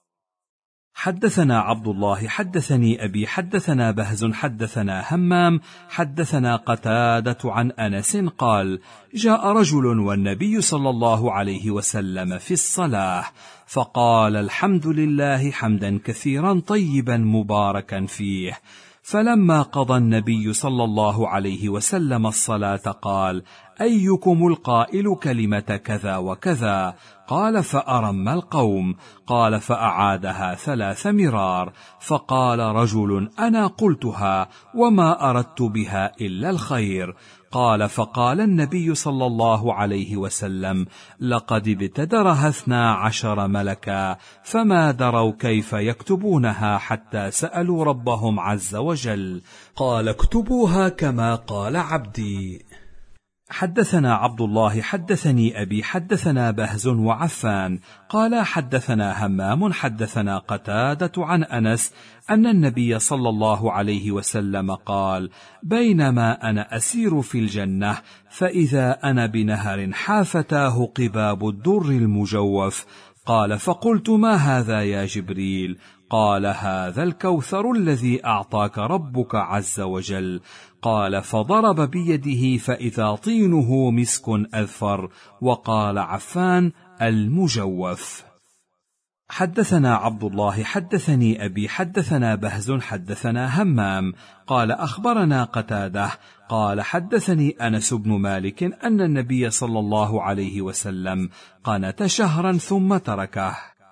حدثنا عبد الله حدثني أبي حدثنا بهز حدثنا همام حدثنا قتادة عن أنس قال: جاء رجل والنبي صلى الله عليه وسلم في الصلاة، فقال: الحمد لله حمدا كثيرا طيبا مباركا فيه. فلما قضى النبي صلى الله عليه وسلم الصلاة قال: أيكم القائل كلمة كذا وكذا؟ قال: فأرم القوم. قال: فأعادها 3 مرار. فقال رجل: أنا قلتها وما أردت بها إلا الخير. قال: فقال النبي صلى الله عليه وسلم: لقد ابتدرها 12 ملكا، فما دروا كيف يكتبونها حتى سألوا ربهم عز وجل. قال: اكتبوها كما قال عبدي. حدثنا عبد الله حدثني أبي حدثنا بهز وعفان قال: حدثنا همام حدثنا قتادة عن أنس أن النبي صلى الله عليه وسلم قال: بينما أنا أسير في الجنة فإذا أنا بنهر حافتاه قباب الدر المجوف. قال: فقلت: ما هذا يا جبريل؟ قال: هذا الكوثر الذي أعطاك ربك عز وجل. قال: فضرب بيده فإذا طينه مسك أذفر. وقال عفان: المجوف. حدثنا عبد الله حدثني أبي حدثنا بهز حدثنا همام قال: أخبرنا قتادة قال: حدثني أنس بن مالك أن النبي صلى الله عليه وسلم قنت شهرا ثم تركه.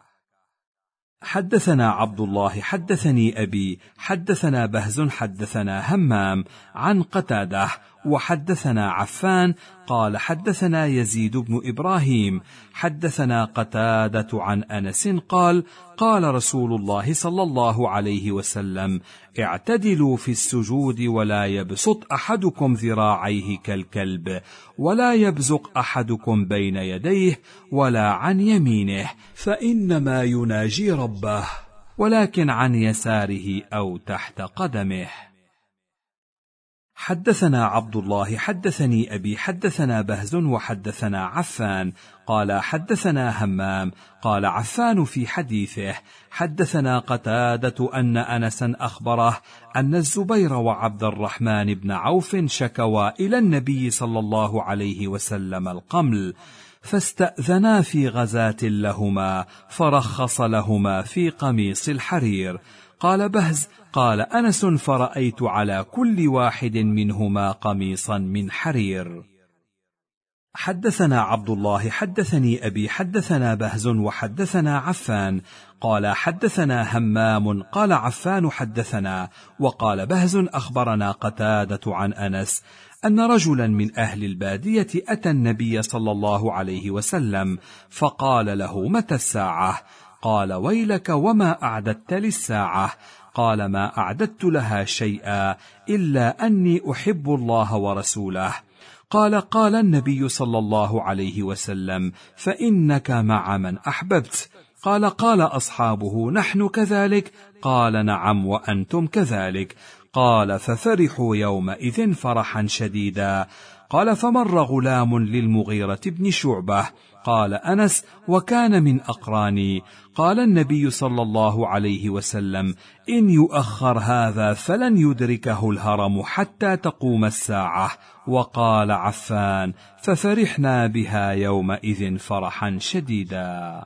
حدثنا عبد الله حدثني أبي حدثنا بهز حدثنا همام عن قتادة وحدثنا عفان قال: حدثنا يزيد بن إبراهيم حدثنا قتادة عن أنس قال: قال رسول الله صلى الله عليه وسلم: اعتدلوا في السجود ولا يبسط أحدكم ذراعيه كالكلب، ولا يبزق أحدكم بين يديه ولا عن يمينه، فإنما يناجي ربه، ولكن عن يساره أو تحت قدمه. حدثنا عبد الله حدثني أبي حدثنا بهز وحدثنا عفان قال: حدثنا همام قال عفان في حديثه: حدثنا قتادة أن أنسا أخبره أن الزبير وعبد الرحمن بن عوف شكوا إلى النبي صلى الله عليه وسلم القمل، فاستأذنا في غزاة لهما فرخص لهما في قميص الحرير. قال بهز: قال أنس: فرأيت على كل واحد منهما قميصا من حرير. حدثنا عبد الله حدثني أبي حدثنا بهز وحدثنا عفان قال: حدثنا همام قال عفان حدثنا، وقال بهز: أخبرنا قتادة عن أنس أن رجلا من أهل البادية أتى النبي صلى الله عليه وسلم فقال له: متى الساعة؟ قال: ويلك، وما أعددت للساعة؟ قال: ما أعددت لها شيئا إلا أني أحب الله ورسوله. قال: قال النبي صلى الله عليه وسلم: فإنك مع من أحببت. قال: قال أصحابه: نحن كذلك. قال: نعم وأنتم كذلك. قال: ففرحوا يومئذ فرحا شديدا. قال: فمر غلام للمغيرة بن شعبة. قال أنس: وكان من أقراني. قال النبي صلى الله عليه وسلم: إن يؤخر هذا فلن يدركه الهرم حتى تقوم الساعة. وقال عفان: ففرحنا بها يومئذ فرحا شديدا.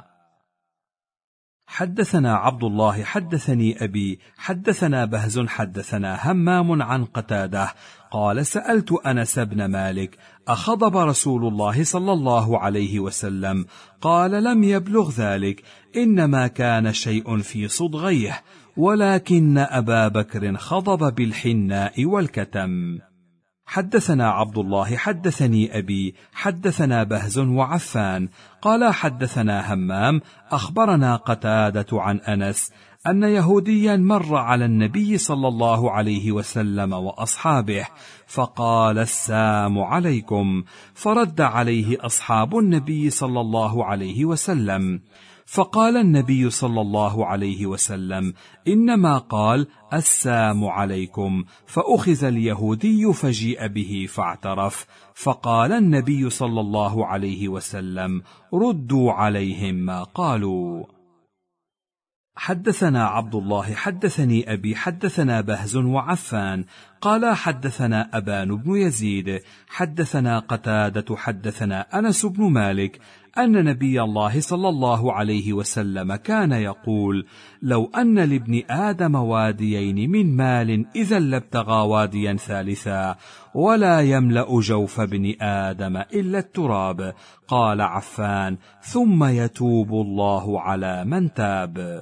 حدثنا عبد الله حدثني أبي حدثنا بهز حدثنا همام عن قتادة قال: سألت أنس بن مالك: أخضب رسول الله صلى الله عليه وسلم؟ قال: لم يبلغ ذلك، إنما كان شيء في صدغيه، ولكن أبا بكر خضب بالحناء والكتم. حدثنا عبد الله حدثني أبي حدثنا بهز وعفان قال حدثنا همام أخبرنا قتادة عن أنس أن يهوديا مر على النبي صلى الله عليه وسلم وأصحابه فقال السلام عليكم، فرد عليه أصحاب النبي صلى الله عليه وسلم، فقال النبي صلى الله عليه وسلم إنما قال السلام عليكم، فأخذ اليهودي فجيء به فاعترف، فقال النبي صلى الله عليه وسلم ردوا عليهم ما قالوا. حدثنا عبد الله حدثني أبي حدثنا بهز وعفان قال حدثنا أبان بن يزيد حدثنا قتادة حدثنا أنس بن مالك أن نبي الله صلى الله عليه وسلم كان يقول لو أن لابن آدم واديين من مال إذا لابتغى واديا ثالثا ولا يملأ جوف ابن آدم إلا التراب. قال عفان ثم يتوب الله على من تاب.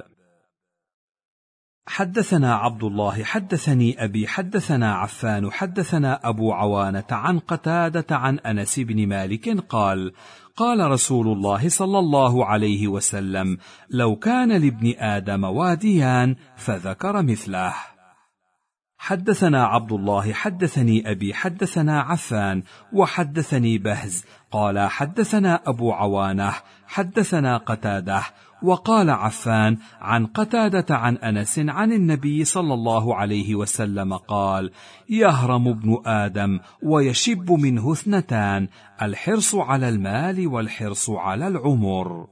حدثنا عبد الله حدثني أبي حدثنا عفان حدثنا أبو عوانة عن قتادة عن أنس بن مالك قال قال رسول الله صلى الله عليه وسلم لو كان لابن آدم واديان فذكر مثله. حدثنا عبد الله حدثني أبي حدثنا عفان وحدثني بهز قال حدثنا أبو عوانة حدثنا قتادة وقال عفان عن قتادة عن أنس عن النبي صلى الله عليه وسلم قال يهرم ابن آدم ويشب منه اثنتان الحرص على المال والحرص على العمر.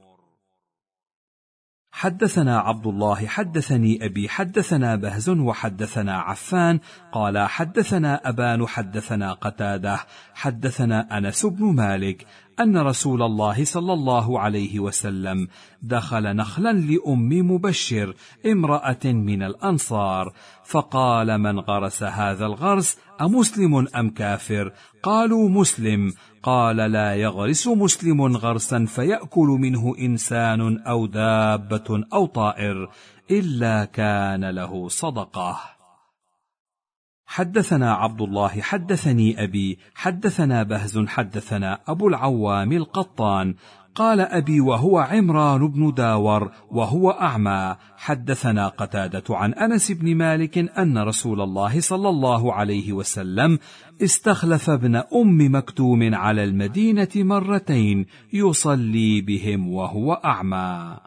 حدثنا عبد الله حدثني أبي حدثنا بهز وحدثنا عفان قال حدثنا أبان حدثنا قتادة حدثنا أنس بن مالك أن رسول الله صلى الله عليه وسلم دخل نخلا لأم مبشر امرأة من الأنصار فقال من غرس هذا الغرس أمسلم أم كافر؟ قالوا مسلم. قال لا يغرس مسلم غرسا فيأكل منه إنسان أو دابة أو طائر إلا كان له صدقة. حدثنا عبد الله حدثني أبي حدثنا بهز حدثنا أبو العوام القطان قال أبي وهو عمران بن داور وهو أعمى حدثنا قتادة عن أنس بن مالك أن رسول الله صلى الله عليه وسلم استخلف ابن أم مكتوم على المدينة مرتين يصلي بهم وهو أعمى.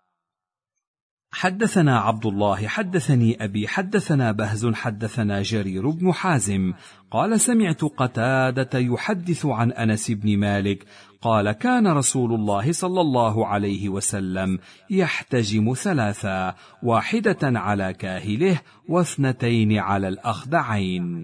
حدثنا عبد الله حدثني أبي حدثنا بهز حدثنا جرير بن حازم قال سمعت قتادة يحدث عن أنس بن مالك قال كان رسول الله صلى الله عليه وسلم يحتجم ثلاثا واحدة على كاهله واثنتين على الأخدعين.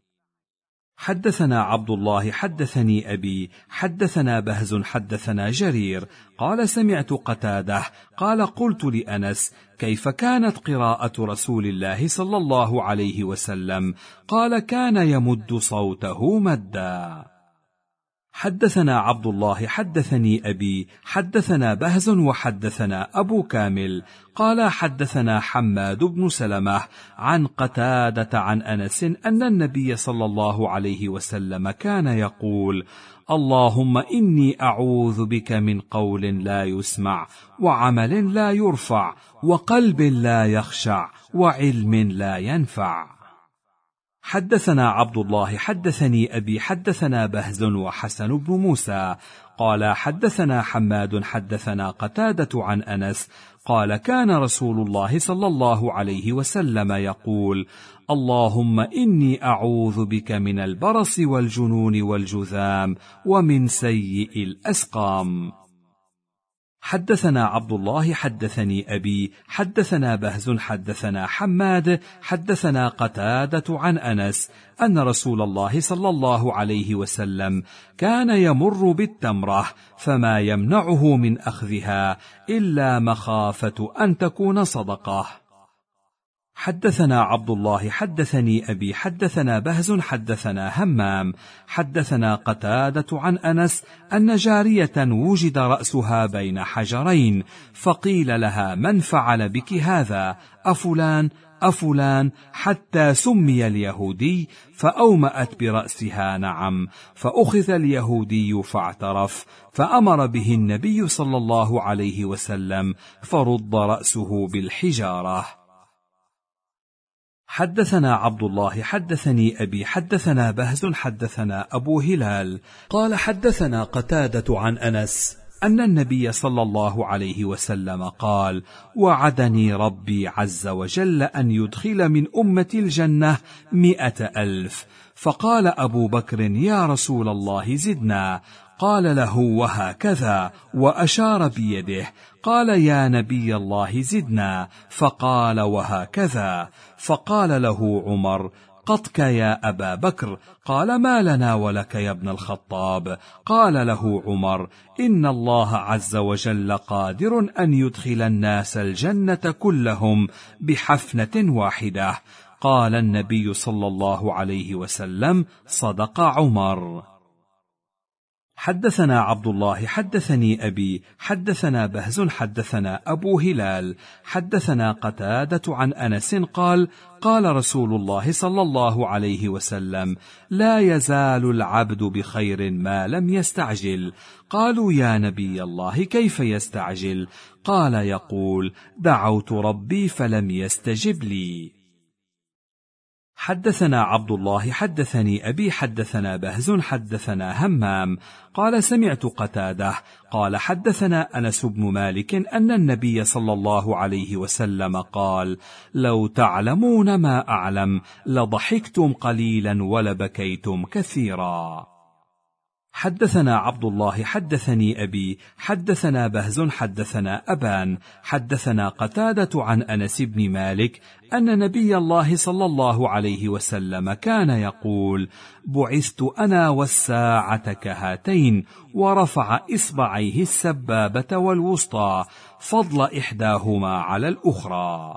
حدثنا عبد الله حدثني أبي حدثنا بهز حدثنا جرير قال سمعت قتادة قال قلت لأنس كيف كانت قراءة رسول الله صلى الله عليه وسلم؟ قال كان يمد صوته مدا. حدثنا عبد الله حدثني أبي حدثنا بهز وحدثنا أبو كامل قال حدثنا حماد بن سلمة عن قتادة عن أنس أن النبي صلى الله عليه وسلم كان يقول اللهم إني أعوذ بك من قول لا يسمع وعمل لا يرفع وقلب لا يخشع وعلم لا ينفع. حدثنا عبد الله حدثني أبي حدثنا بهز وحسن بن موسى قال حدثنا حماد حدثنا قتادة عن أنس قال كان رسول الله صلى الله عليه وسلم يقول اللهم إني أعوذ بك من البرص والجنون والجذام ومن سيء الأسقام. حدثنا عبد الله حدثني أبي حدثنا بهز حدثنا حماد حدثنا قتادة عن أنس أن رسول الله صلى الله عليه وسلم كان يمر بالتمرة فما يمنعه من أخذها إلا مخافة أن تكون صدقة. حدثنا عبد الله حدثني أبي حدثنا بهز حدثنا همام حدثنا قتادة عن أنس أن جارية وجد رأسها بين حجرين فقيل لها من فعل بك هذا أفلان؟ أفلان حتى سمي اليهودي؟ فأومأت برأسها نعم. فأخذ اليهودي فاعترف، فأمر به النبي صلى الله عليه وسلم فرد رأسه بالحجارة. حدثنا عبد الله حدثني أبي حدثنا بهز حدثنا أبو هلال قال حدثنا قتادة عن أنس أن النبي صلى الله عليه وسلم قال: وعدني ربي عز وجل أن يدخل من أمتي الجنة 100,000. فقال أبو بكر: يا رسول الله زدنا. قال له: وهكذا، وأشار بيده. قال: يا نبي الله زدنا. فقال: وهكذا. فقال له عمر: قطك يا أبا بكر. قال: ما لنا ولك يا ابن الخطاب. قال له عمر: إن الله عز وجل قادر أن يدخل الناس الجنة كلهم بحفنة واحدة. قال النبي صلى الله عليه وسلم: صدق عمر. حدثنا عبد الله حدثني أبي حدثنا بهز حدثنا أبو هلال حدثنا قتادة عن أنس قال: قال رسول الله صلى الله عليه وسلم: لا يزال العبد بخير ما لم يستعجل. قالوا: يا نبي الله كيف يستعجل؟ قال: يقول: دعوت ربي فلم يستجب لي. حدثنا عبد الله حدثني أبي حدثنا بهز حدثنا همام قال: سمعت قتادة قال: حدثنا أنس بن مالك أن النبي صلى الله عليه وسلم قال: لو تعلمون ما أعلم لضحكتم قليلا ولبكيتم كثيرا. حدثنا عبد الله حدثني أبي حدثنا بهز حدثنا أبان حدثنا قتادة عن أنس بن مالك أن نبي الله صلى الله عليه وسلم كان يقول: بعثت أنا والساعة كهاتين، ورفع إصبعيه السبابة والوسطى فضل إحداهما على الأخرى.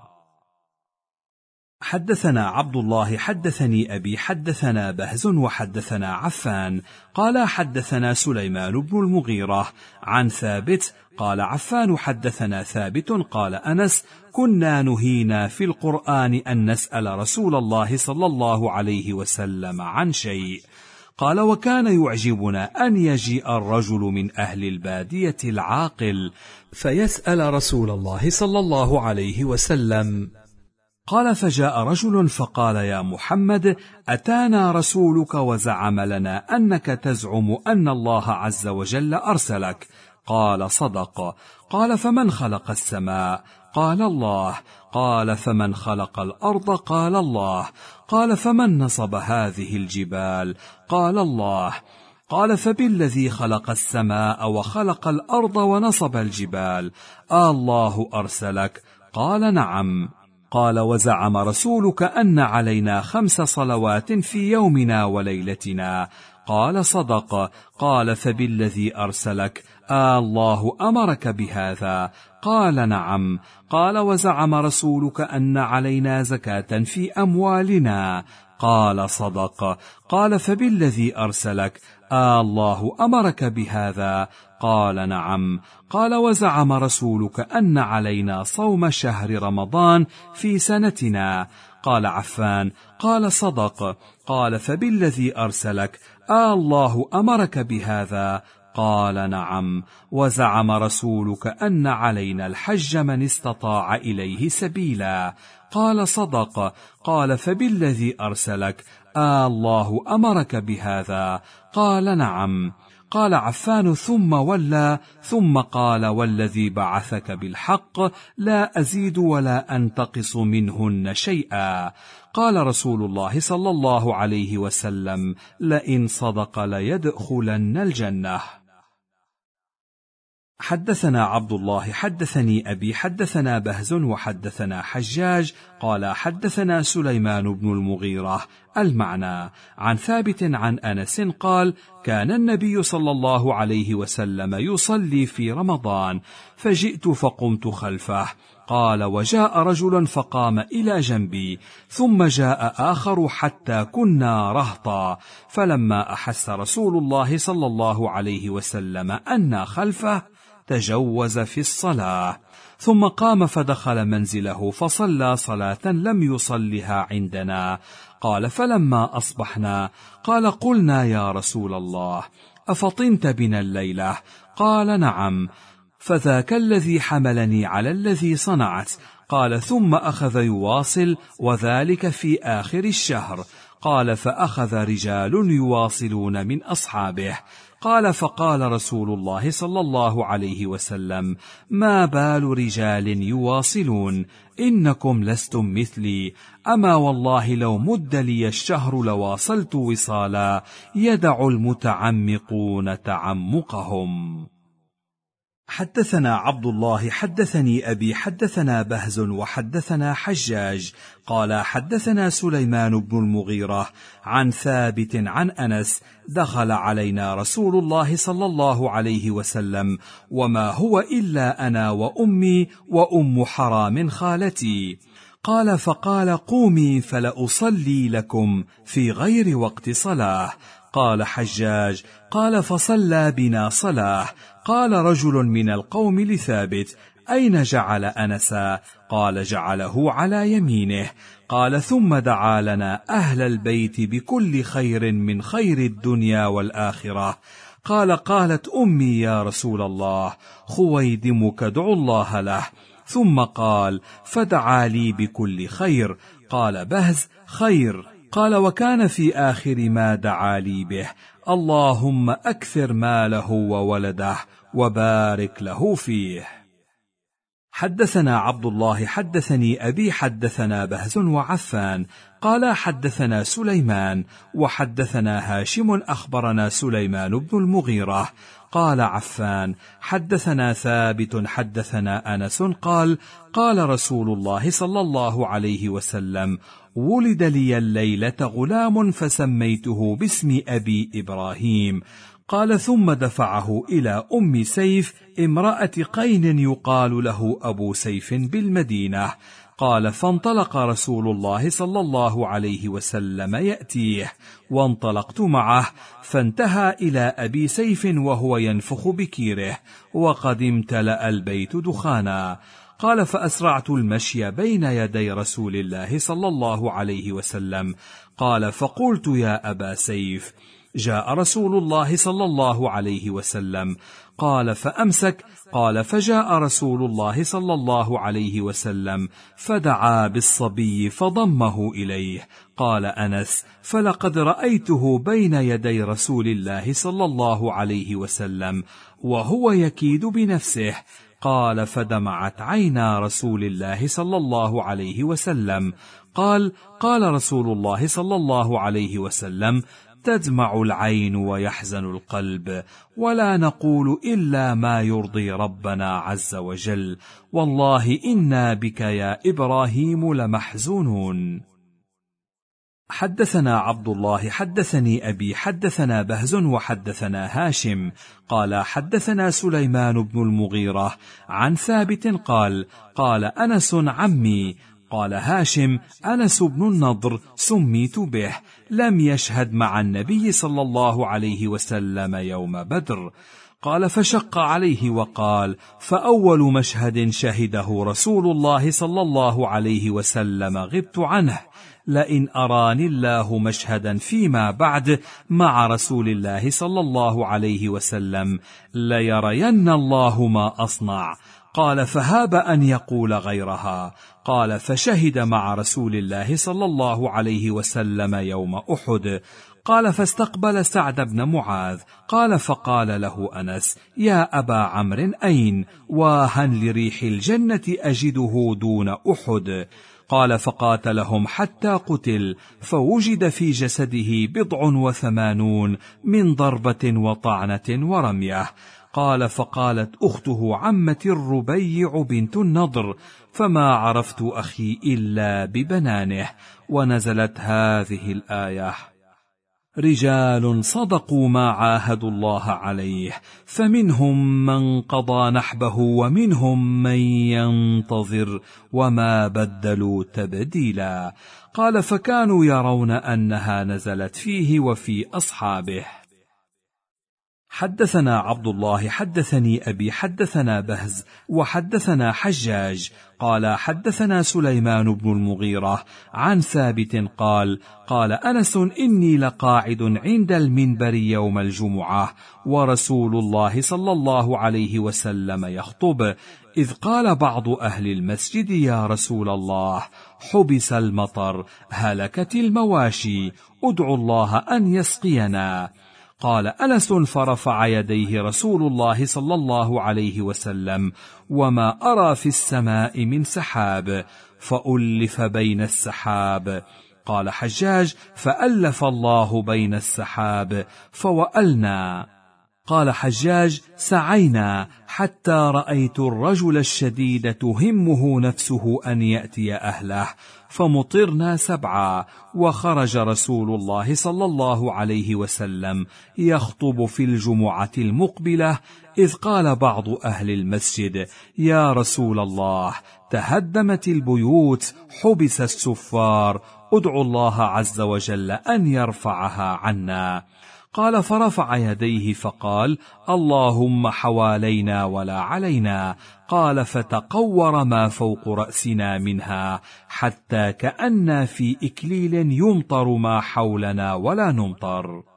حدثنا عبد الله حدثني أبي حدثنا بهز وحدثنا عفان قال: حدثنا سليمان بن المغيرة عن ثابت قال: عفان حدثنا ثابت قال: أنس: كنا نهينا في القرآن أن نسأل رسول الله صلى الله عليه وسلم عن شيء. قال: وكان يعجبنا أن يجيء الرجل من أهل البادية العاقل فيسأل رسول الله صلى الله عليه وسلم. قال: فجاء رجل فقال: يا محمد، أتانا رسولك وزعم لنا أنك تزعم أن الله عز وجل أرسلك. قال: صدق. قال: فمن خلق السماء؟ قال: الله. قال: فمن خلق الأرض؟ قال: الله. قال: فمن نصب هذه الجبال؟ قال: الله. قال: فبالذي خلق السماء وخلق الأرض ونصب الجبال الله أرسلك؟ قال: نعم. قال: وزعم رسولك أن علينا 5 صلوات في يومنا وليلتنا؟ قال: صدق. قال: فبالذي أرسلك الله أمرك بهذا؟ قال: نعم. قال: وزعم رسولك أن علينا زكاة في أموالنا؟ قال: صدق. قال: فبالذي أرسلك الله أمرك بهذا؟ قال: نعم. قال: وزعم رسولك أن علينا صوم شهر رمضان في سنتنا؟ قال عفان: قال: صدق. قال: فبالذي أرسلك الله أمرك بهذا؟ قال: نعم. وزعم رسولك أن علينا الحج من استطاع إليه سبيلا؟ قال: صدق. قال: فبالذي أرسلك الله أمرك بهذا؟ قال: نعم. قال عفان: ثم ولى ثم قال: والذي بعثك بالحق لا أزيد ولا أنتقص منهن شيئا. قال رسول الله صلى الله عليه وسلم: لئن صدق ليدخلن الجنة. حدثنا عبد الله حدثني أبي حدثنا بهز وحدثنا حجاج قال: حدثنا سليمان بن المغيرة المعنى عن ثابت عن أنس قال: كان النبي صلى الله عليه وسلم يصلي في رمضان فجئت فقمت خلفه. قال: وجاء رجل فقام إلى جنبي، ثم جاء آخر حتى كنا رهطا، فلما أحس رسول الله صلى الله عليه وسلم أنا خلفه تجوز في الصلاة. ثم قام فدخل منزله فصلى صلاة لم يصلها عندنا. قال: فلما أصبحنا قال: قلنا يا رسول الله أفطنت بنا الليلة؟ قال: نعم. فذاك الذي حملني على الذي صنعت. قال: ثم أخذ يواصل: وذلك في آخر الشهر. قال: فأخذ رجال يواصلون من أصحابه. قال: فقال رسول الله صلى الله عليه وسلم: ما بال رجال يواصلون؟ إنكم لستم مثلي، أما والله لو مد لي الشهر لواصلت وصالا يدع المتعمقون تعمقهم. حدثنا عبد الله حدثني أبي حدثنا بهز وحدثنا حجاج قال: حدثنا سليمان بن المغيرة عن ثابت عن أنس: دخل علينا رسول الله صلى الله عليه وسلم وما هو إلا أنا وأمي وأم حرام خالتي. قال: فقال: قومي فلأصلي لكم في غير وقت صلاة. قال حجاج: قال: فصلى بنا صلاة. قال رجل من القوم لثابت: أين جعل أنسا؟ قال: جعله على يمينه. قال: ثم دعا لنا أهل البيت بكل خير من خير الدنيا والآخرة. قال: قالت أمي: يا رسول الله خويدمك ادعو الله له. ثم قال: فدعا لي بكل خير. قال بهز: خير. قال: وكان في آخر ما دعا لي به: اللهم أكثر ماله وولده وبارك له فيه. حدثنا عبد الله حدثني أبي حدثنا بهز وعفان قال: حدثنا سليمان وحدثنا هاشم أخبرنا سليمان بن المغيرة قال عفان: حدثنا ثابت حدثنا أنس قال: قال رسول الله صلى الله عليه وسلم: ولد لي الليلة غلام فسميته باسم أبي إبراهيم. قال: ثم دفعه إلى أم سيف امرأة قين يقال له أبو سيف بالمدينة. قال: فانطلق رسول الله صلى الله عليه وسلم يأتيه، وانطلقت معه، فانتهى إلى أبي سيف وهو ينفخ بكيره، وقد امتلأ البيت دخانا. قال: فأسرعت المشي بين يدي رسول الله صلى الله عليه وسلم. قال: فقلت: يا أبا سيف، جاء رسول الله صلى الله عليه وسلم. قال: فأمسك. قال: فجاء رسول الله صلى الله عليه وسلم فدعا بالصبي فضمه إليه. قال أنس: فلقد رأيته بين يدي رسول الله صلى الله عليه وسلم وهو يكيد بنفسه. قال: فدمعت عينا رسول الله صلى الله عليه وسلم. قال: قال رسول الله صلى الله عليه وسلم: تدمع العين ويحزن القلب، ولا نقول إلا ما يرضي ربنا عز وجل، والله إنا بك يا إبراهيم لمحزونون. حدثنا عبد الله حدثني أبي حدثنا بهز وحدثنا هاشم قال: حدثنا سليمان بن المغيرة عن ثابت قال: قال أنس: عمي. قال هاشم: أنس بن النضر سميت به، لم يشهد مع النبي صلى الله عليه وسلم يوم بدر. قال: فشق عليه وقال: فأول مشهد شهده رسول الله صلى الله عليه وسلم غبت عنه، لئن أراني الله مشهدا فيما بعد مع رسول الله صلى الله عليه وسلم ليرين الله ما أصنع. قال: فهاب أن يقول غيرها. قال: فشهد مع رسول الله صلى الله عليه وسلم يوم أحد. قال: فاستقبل سعد بن معاذ. قال: فقال له أنس: يا أبا عمرو أين؟ واهن لريح الجنة أجده دون أحد. قال: فقاتلهم حتى قتل، فوجد في جسده 87 من ضربة وطعنة ورمية. قال: فقالت أخته عمة الربيع بنت النضر: فما عرفت أخي إلا ببنانه. ونزلت هذه الآية: رجال صدقوا ما عاهدوا الله عليه، فمنهم من قضى نحبه ومنهم من ينتظر وما بدلوا تبديلا. قال: فكانوا يرون أنها نزلت فيه وفي أصحابه. حدثنا عبد الله حدثني أبي حدثنا بهز وحدثنا حجاج قال حدثنا سليمان بن المغيرة عن ثابت قال قال أنس إني لقاعد عند المنبر يوم الجمعة ورسول الله صلى الله عليه وسلم يخطب، إذ قال بعض أهل المسجد يا رسول الله حبس المطر، هلكت المواشي، ادعوا الله أن يسقينا. قال أنس فرفع يديه رسول الله صلى الله عليه وسلم وما أرى في السماء من سحاب، فألف بين السحاب. قال حجاج فألف الله بين السحاب فوألنا. قال حجاج سعينا حتى رأيت الرجل الشديد تهمه نفسه أن يأتي أهله، فمطرنا 7، وخرج رسول الله صلى الله عليه وسلم يخطب في الجمعة المقبلة، إذ قال بعض أهل المسجد يا رسول الله تهدمت البيوت، حبس السفار، ادعوا الله عز وجل أن يرفعها عنا. قال فرفع يديه فقال اللهم حوالينا ولا علينا. قال فتقور ما فوق رأسنا منها حتى كأن في إكليل يمطر ما حولنا ولا نمطر.